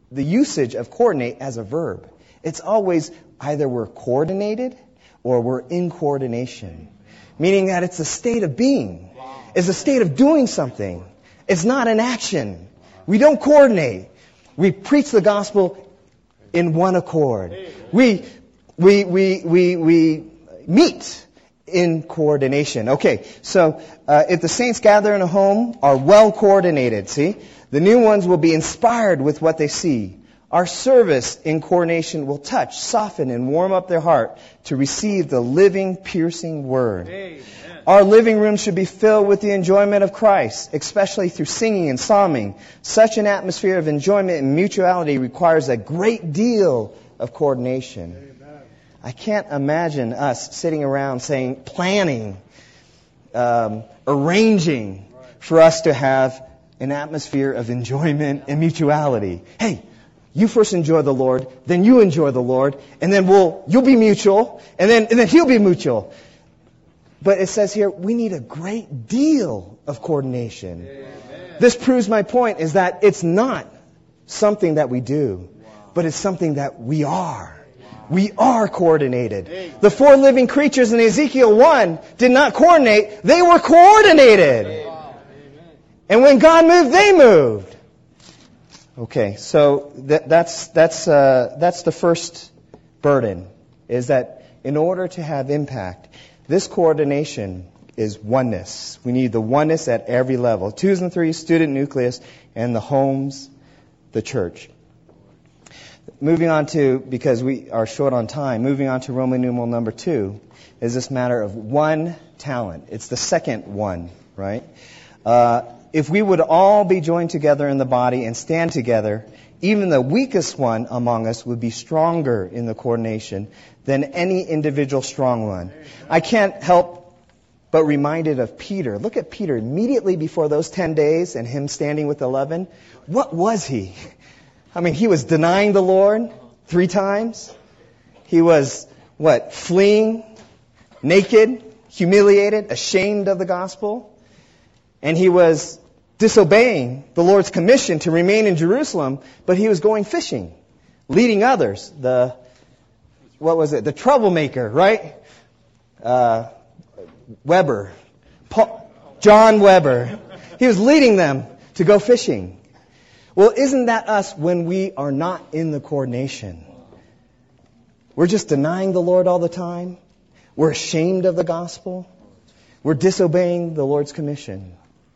the usage of coordinate as a verb. It's always either we're coordinated or we're in coordination. Meaning that it's a state of being. It's a state of doing something. It's not an action. We don't coordinate. We preach the gospel in one accord. We, we, we, we, we meet in coordination. Okay, so uh, if the saints gather in a home are well coordinated, see, the new ones will be inspired with what they see. Our service in coordination will touch, soften, and warm up their heart to receive the living, piercing word. Amen. Our living room should be filled with the enjoyment of Christ, especially through singing and psalming. Such an atmosphere of enjoyment and mutuality requires a great deal of coordination. Amen. I can't imagine us sitting around saying, planning, um, arranging for us to have an atmosphere of enjoyment and mutuality. Hey, you first enjoy the Lord, then you enjoy the Lord, and then we'll you'll be mutual, and then and then he'll be mutual. But it says here we need a great deal of coordination. Amen. This proves my point is that it's not something that we do, but it's something that we are. We are coordinated. The four living creatures in Ezekiel one did not coordinate, they were coordinated. And when God moved, they moved. Okay, so that, that's that's uh, that's the first burden, is that in order to have impact, this coordination is oneness. We need the oneness at every level. Twos and threes, student nucleus, and the homes, the church. Moving on to, because we are short on time, moving on to Roman numeral number two, is this matter of one talent. It's the second one, right? Uh, If we would all be joined together in the body and stand together, even the weakest one among us would be stronger in the coordination than any individual strong one. I can't help but reminded of Peter. Look at Peter immediately before those ten days and him standing with eleven. What was he? I mean, he was denying the Lord three times. He was, what, fleeing, naked, humiliated, ashamed of the gospel. And he was disobeying the Lord's commission to remain in Jerusalem, but he was going fishing, leading others. The, what was it? The troublemaker, right? Uh, Weber. Paul, John Weber. He was leading them to go fishing. Well, isn't that us when we are not in the coordination? We're just denying the Lord all the time. We're ashamed of the gospel. We're disobeying the Lord's commission.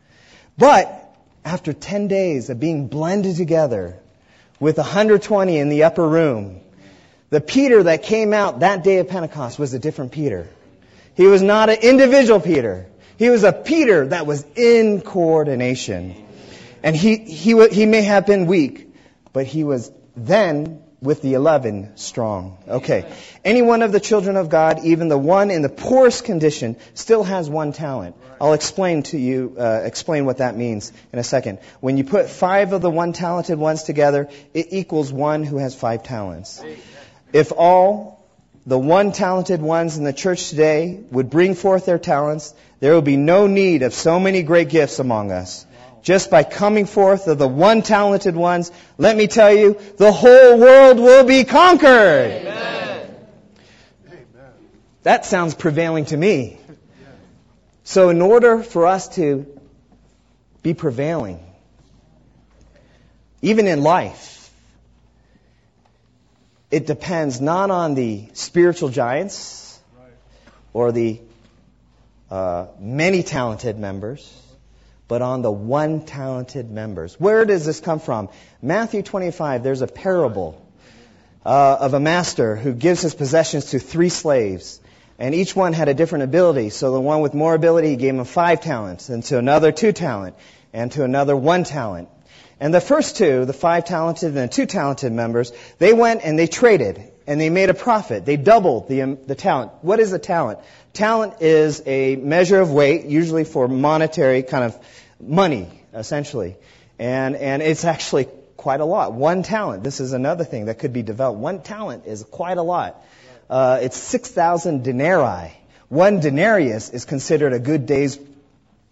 But after ten days of being blended together with one hundred twenty in the upper room, the Peter that came out that day of Pentecost was a different Peter. He was not an individual Peter. He was a Peter that was in coordination. And he, he, he may have been weak, but he was then, with the eleven, strong. Okay. Any one of the children of God, even the one in the poorest condition, still has one talent. I'll explain to you, uh, explain what that means in a second. When you put five of the one talented ones together, it equals one who has five talents. If all the one talented ones in the church today would bring forth their talents, there will be no need of so many great gifts among us. Just by coming forth of the one talented ones, let me tell you, the whole world will be conquered. Amen. That sounds prevailing to me. So in order for us to be prevailing, even in life, it depends not on the spiritual giants or the uh, many talented members, but on the one talented members. Where does this come from? Matthew twenty-five, there's a parable uh, of a master who gives his possessions to three slaves. And each one had a different ability. So the one with more ability, he gave him five talents, and to another two talent, and to another one talent. And the first two, the five talented and the two talented members, they went and they traded, and they made a profit. They doubled the um, the talent. What is a talent? Talent is a measure of weight, usually for monetary kind of money, essentially. And and it's actually quite a lot. One talent. This is another thing that could be developed. One talent is quite a lot. Uh, it's six thousand denarii. One denarius is considered a good day's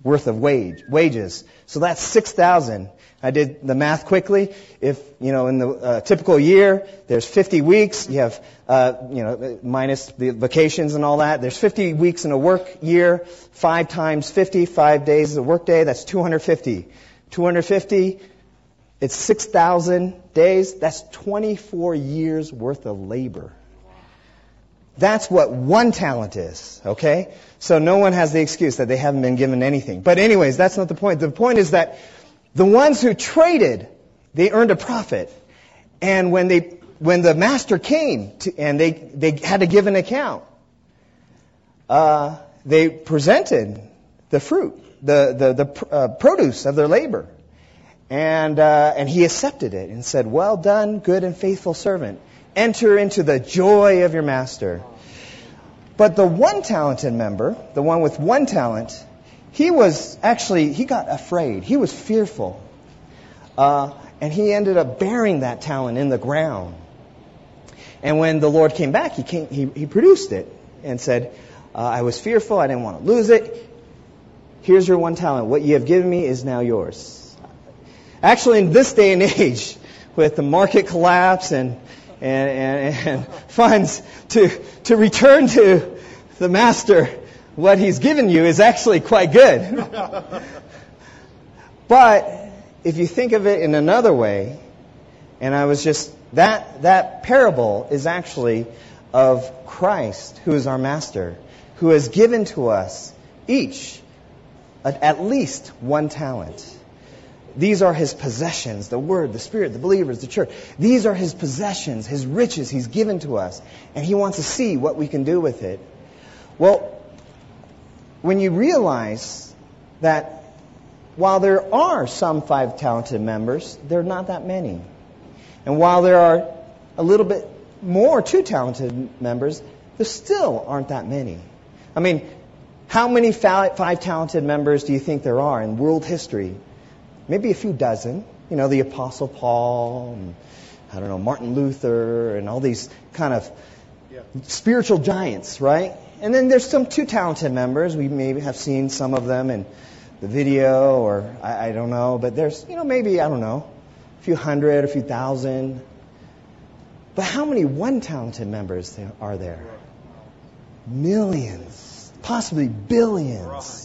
worth of wage wages. So that's six thousand. I did the math quickly. If, you know, in the uh, typical year, there's fifty weeks. You have, uh, you know, minus the vacations and all that. There's fifty weeks in a work year. Five times fifty, five days is a work day. That's two hundred fifty. two hundred fifty, it's six thousand days. That's twenty-four years worth of labor. That's what one talent is, okay? So no one has the excuse that they haven't been given anything. But anyways, that's not the point. The point is that the ones who traded, they earned a profit. And when they, when the master came to, and they, they had to give an account, uh, they presented the fruit, the, the, the uh, produce of their labor. And, uh, and he accepted it and said, "Well done, good and faithful servant. Enter into the joy of your master." But the one talented member, the one with one talent, he was actually, he got afraid. He was fearful. Uh, and he ended up burying that talent in the ground. And when the Lord came back, he came, he, he produced it and said, uh, "I was fearful. I didn't want to lose it. Here's your one talent. What you have given me is now yours." Actually, in this day and age, with the market collapse and And, and, and funds to to return to the master what he's given you is actually quite good. But if you think of it in another way, and I was just, that that parable is actually of Christ, who is our master, who has given to us each at least one talent. These are his possessions, the Word, the Spirit, the believers, the church. These are his possessions, his riches he's given to us. And he wants to see what we can do with it. Well, when you realize that while there are some five talented members, there are not that many. And while there are a little bit more two talented members, there still aren't that many. I mean, how many five talented members do you think there are in world history? Maybe a few dozen. You know, the Apostle Paul, and, I don't know, Martin Luther, and all these kind of yeah. spiritual giants, right? And then there's some two talented members. We maybe have seen some of them in the video, or I, I don't know. But there's, you know, maybe, I don't know, a few hundred, a few thousand. But how many one talented members are there? Millions, possibly billions.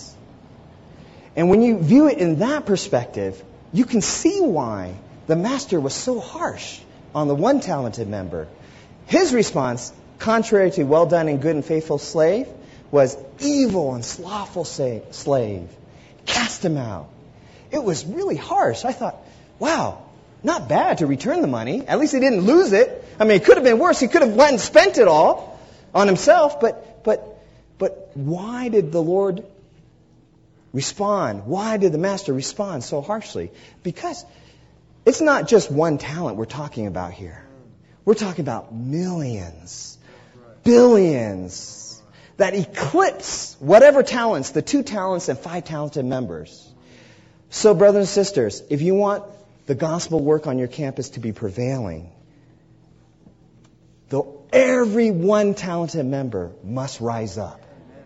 And when you view it in that perspective, you can see why the master was so harsh on the one talented member. His response, contrary to "well done and good and faithful slave," was "evil and slothful slave. Cast him out." It was really harsh. I thought, wow, not bad to return the money. At least he didn't lose it. I mean, it could have been worse. He could have went and spent it all on himself. But, but, but why did the Lord respond? Why did the master respond so harshly? Because it's not just one talent we're talking about here. We're talking about millions, billions that eclipse whatever talents, the two talents and five talented members. So, brothers and sisters, if you want the gospel work on your campus to be prevailing, the, every one talented member must rise up.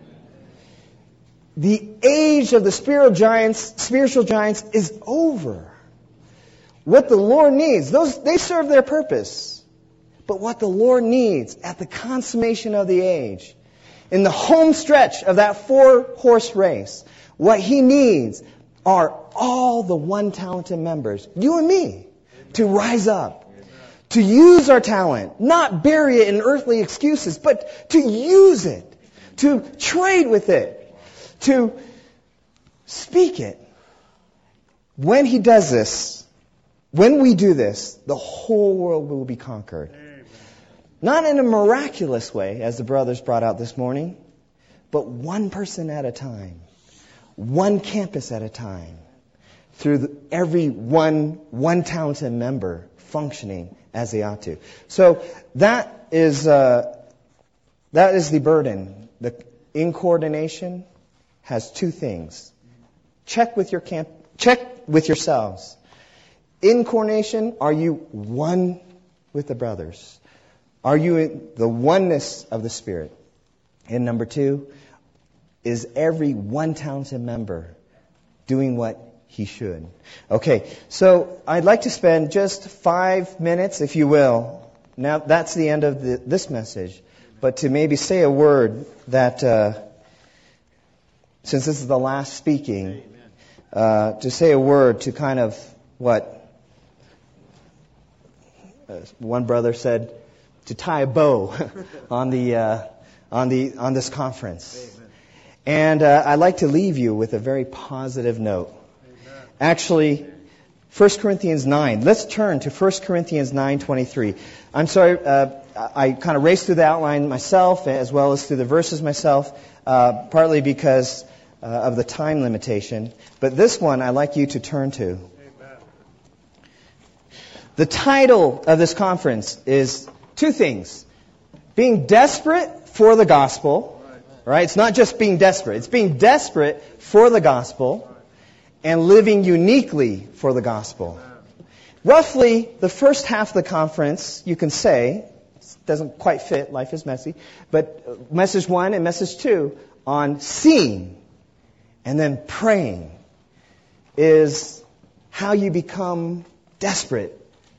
The age of the spiritual giants, spiritual giants is over. What the Lord needs, those they serve their purpose. But what the Lord needs at the consummation of the age, in the home stretch of that four-horse race, what He needs are all the one talented members, you and me, to rise up, to use our talent, not bury it in earthly excuses, but to use it, to trade with it, to speak it. When He does this, when we do this, the whole world will be conquered. Amen. Not in a miraculous way, as the brothers brought out this morning, but one person at a time, one campus at a time, through the, every one one talented member functioning as they ought to. So that is uh, that is the burden. The incoordination has two things. Check with your camp. Check with yourselves. Incoordination, are you one with the brothers? Are you in the oneness of the Spirit? And number two, is every one talented member doing what he should. Okay, so I'd like to spend just five minutes, if you will. Now, that's the end of the, this message. But to maybe say a word that, uh, since this is the last speaking, uh, to say a word to kind of what uh, one brother said, to tie a bow on the uh, on the on this conference. Amen. And uh, I'd like to leave you with a very positive note. Amen. Actually, First Corinthians nine. Let's turn to First Corinthians nine twenty-three. I'm sorry, uh, I kind of raced through the outline myself as well as through the verses myself, uh, partly because uh, of the time limitation. But this one I'd like you to turn to. Amen. The title of this conference is two things. Being desperate for the gospel. Right? It's not just being desperate. It's being desperate for the gospel and living uniquely for the gospel. Roughly, the first half of the conference, you can say, doesn't quite fit, life is messy, but message one and message two on seeing and then praying is how you become desperate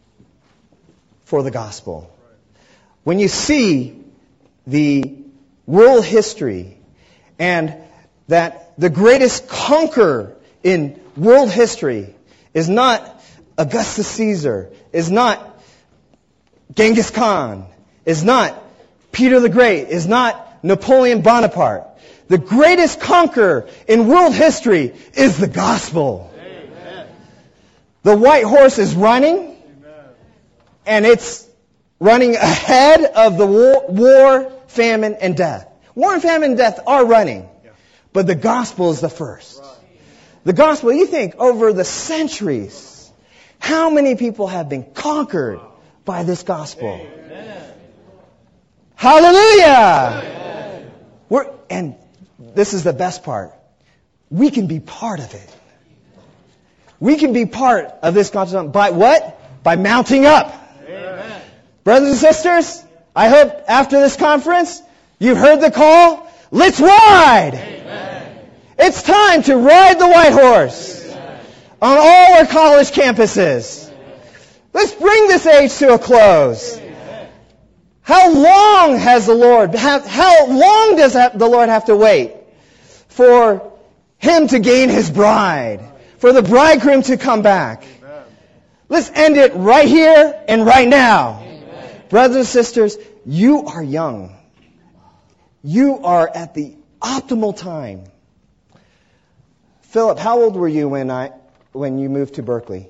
for the gospel. When you see the world history and that the greatest conqueror in world history is not Augustus Caesar, is not Genghis Khan, is not Peter the Great, is not Napoleon Bonaparte. The greatest conqueror in world history is the gospel. Amen. The white horse is running, Amen. And it's running ahead of the war, war, famine, and death. War and famine and death are running, but the gospel is the first. The gospel, you think, over the centuries, how many people have been conquered by this gospel? Amen. Hallelujah! Amen. We're, and this is the best part. We can be part of it. We can be part of this gospel by what? By mounting up. Amen. Brothers and sisters, I hope after this conference, you've heard the call. Let's ride! Amen. It's time to ride the white horse. Amen. On all our college campuses. Amen. Let's bring this age to a close. Amen. How long has the Lord, have, how long does the Lord have to wait for Him to gain His bride? For the bridegroom to come back? Amen. Let's end it right here and right now. Amen. Brothers and sisters, you are young. You are at the optimal time. Philip, how old were you when I when you moved to Berkeley?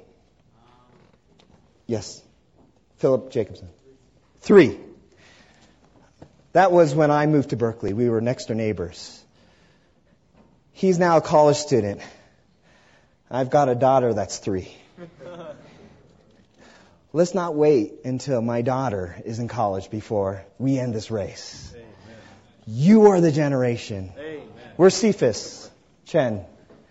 Yes. Philip Jacobson. Three. That was when I moved to Berkeley. We were next door neighbors. He's now a college student. I've got a daughter that's three. Let's not wait until my daughter is in college before we end this race. Amen. You are the generation. Amen. Where's Cephas? Chen. Amen.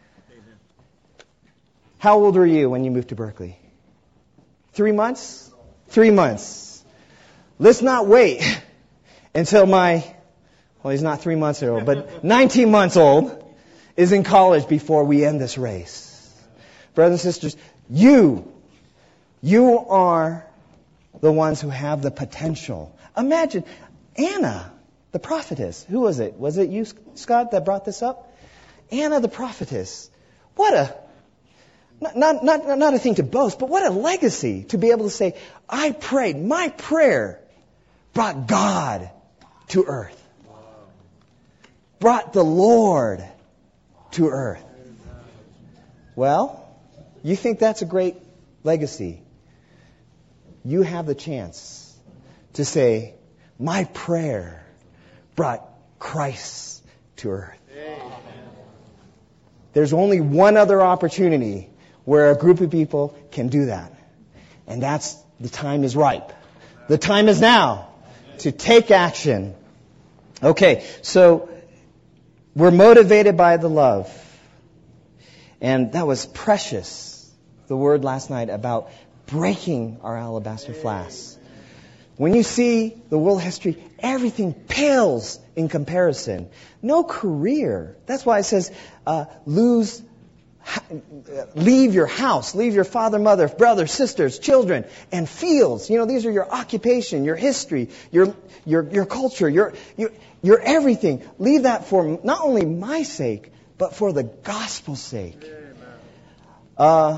How old were you when you moved to Berkeley? Three months? Three months. Let's not wait until my, well, he's not three months old, but nineteen months old is in college before we end this race. Brothers and sisters, you, you are the ones who have the potential. Imagine, Anna, the prophetess. Who was it? Was it you, Scott, that brought this up? Anna, the prophetess. What a, not, not, not, not a thing to boast, but what a legacy to be able to say, I prayed, my prayer brought God to earth. Brought the Lord to earth. Well, you think that's a great legacy. You have the chance to say, my prayer brought Christ to earth. Amen. There's only one other opportunity where a group of people can do that. And that's the time is ripe. The time is now to take action. Okay, so we're motivated by the love. And that was precious. The word last night about breaking our alabaster flasks. When you see the world history, everything pales in comparison. No career. That's why it says uh, lose leave your house, leave your father, mother, brothers, sisters, children, and fields. You know, these are your occupation, your history, your your your culture, your your your everything. Leave that for not only my sake, but for the gospel's sake. Uh,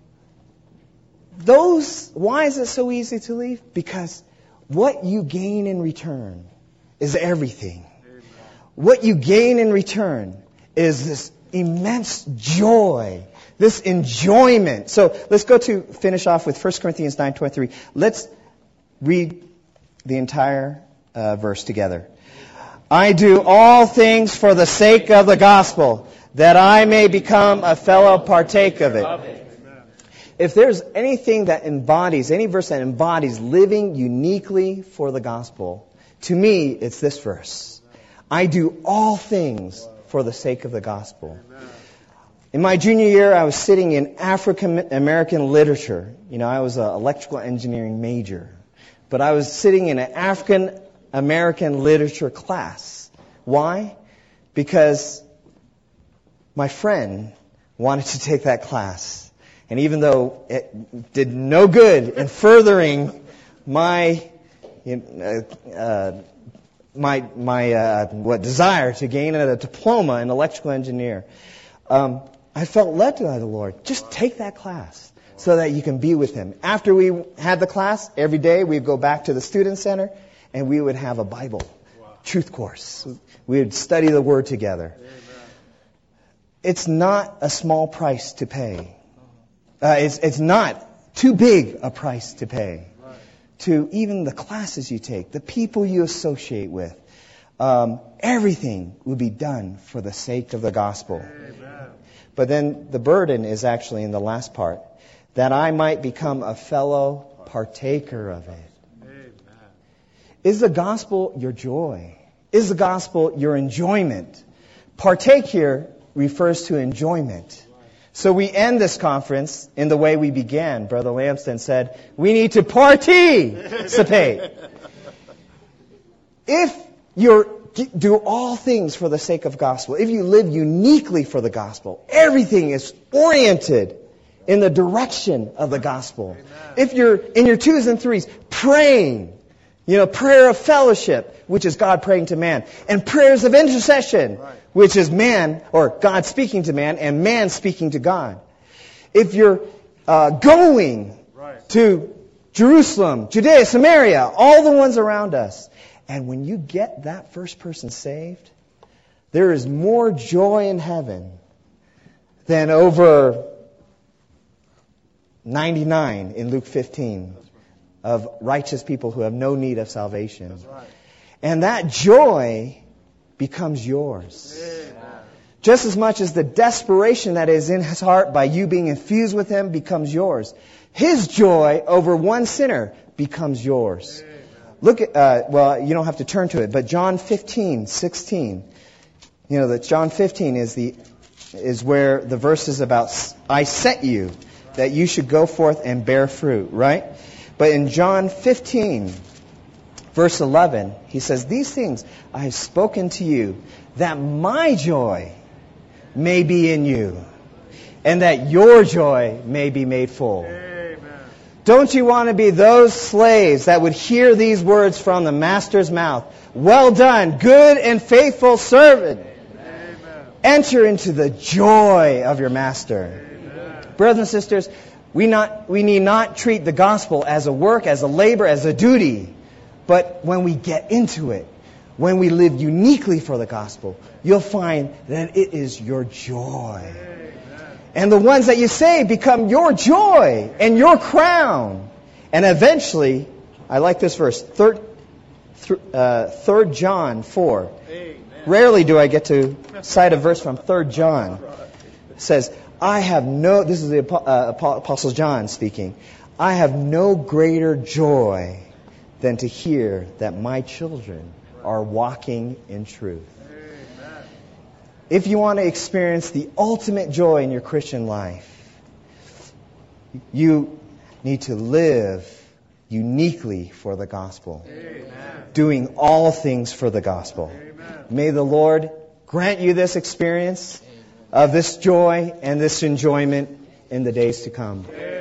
those. Why is it so easy to leave? Because what you gain in return is everything. What you gain in return is this immense joy, this enjoyment. So let's go to finish off with First Corinthians nine twenty-three. Let's read the entire uh, verse together. I do all things for the sake of the gospel, that I may become a fellow partake of it. If there's anything that embodies, any verse that embodies living uniquely for the gospel, to me, it's this verse. I do all things for the sake of the gospel. In my junior year, I was sitting in African American literature. You know, I was an electrical engineering major. But I was sitting in an African American literature class. Why? Because my friend wanted to take that class. And even though it did no good in furthering my you know, uh, my my uh, what desire to gain a diploma in electrical engineer, um, I felt led by the Lord. Just take that class so that you can be with Him. After we had the class, every day we'd go back to the student center and we would have a Bible truth course. We would study the Word together. It's not a small price to pay. Uh, it's it's not too big a price to pay. To even the classes you take, the people you associate with. Um, everything will be done for the sake of the gospel. Amen. But then the burden is actually in the last part, that I might become a fellow partaker of it. Amen. Is the gospel your joy? Is the gospel your enjoyment? Partake here refers to enjoyment. So we end this conference in the way we began. Brother Lamston said, we need to participate. If you do all things for the sake of gospel, if you live uniquely for the gospel, everything is oriented in the direction of the gospel. Amen. If you're in your twos and threes praying, you know, prayer of fellowship, which is God praying to man, and prayers of intercession, right, which is man, or God speaking to man, and man speaking to God. If you're uh, going right to Jerusalem, Judea, Samaria, all the ones around us, and when you get that first person saved, there is more joy in heaven than over ninety-nine in Luke fifteen of righteous people who have no need of salvation. That's right. And that joy becomes yours. Amen. Just as much as the desperation that is in his heart by you being infused with him becomes yours. His joy over one sinner becomes yours. Amen. Look at, uh, well, you don't have to turn to it, but John fifteen, sixteen. You know that John fifteen is the is where the verse is about, I sent you that you should go forth and bear fruit, right? But in John fifteen, verse eleven, he says, these things I have spoken to you, that my joy may be in you, and that your joy may be made full. Amen. Don't you want to be those slaves that would hear these words from the master's mouth? Well done, good and faithful servant. Amen. Enter into the joy of your master. Amen. Brothers and sisters, we not we need not treat the gospel as a work, as a labor, as a duty. But when we get into it, when we live uniquely for the gospel, you'll find that it is your joy. Amen. And the ones that you save become your joy and your crown. And eventually, I like this verse, third, th- uh, Third John four. Amen. Rarely do I get to cite a verse from Third John. It says, I have no, this is the uh, Apostle John speaking, I have no greater joy than to hear that my children are walking in truth. Amen. If you want to experience the ultimate joy in your Christian life, you need to live uniquely for the gospel. Amen. Doing all things for the gospel. Amen. May the Lord grant you this experience. of this joy and this enjoyment in the days to come.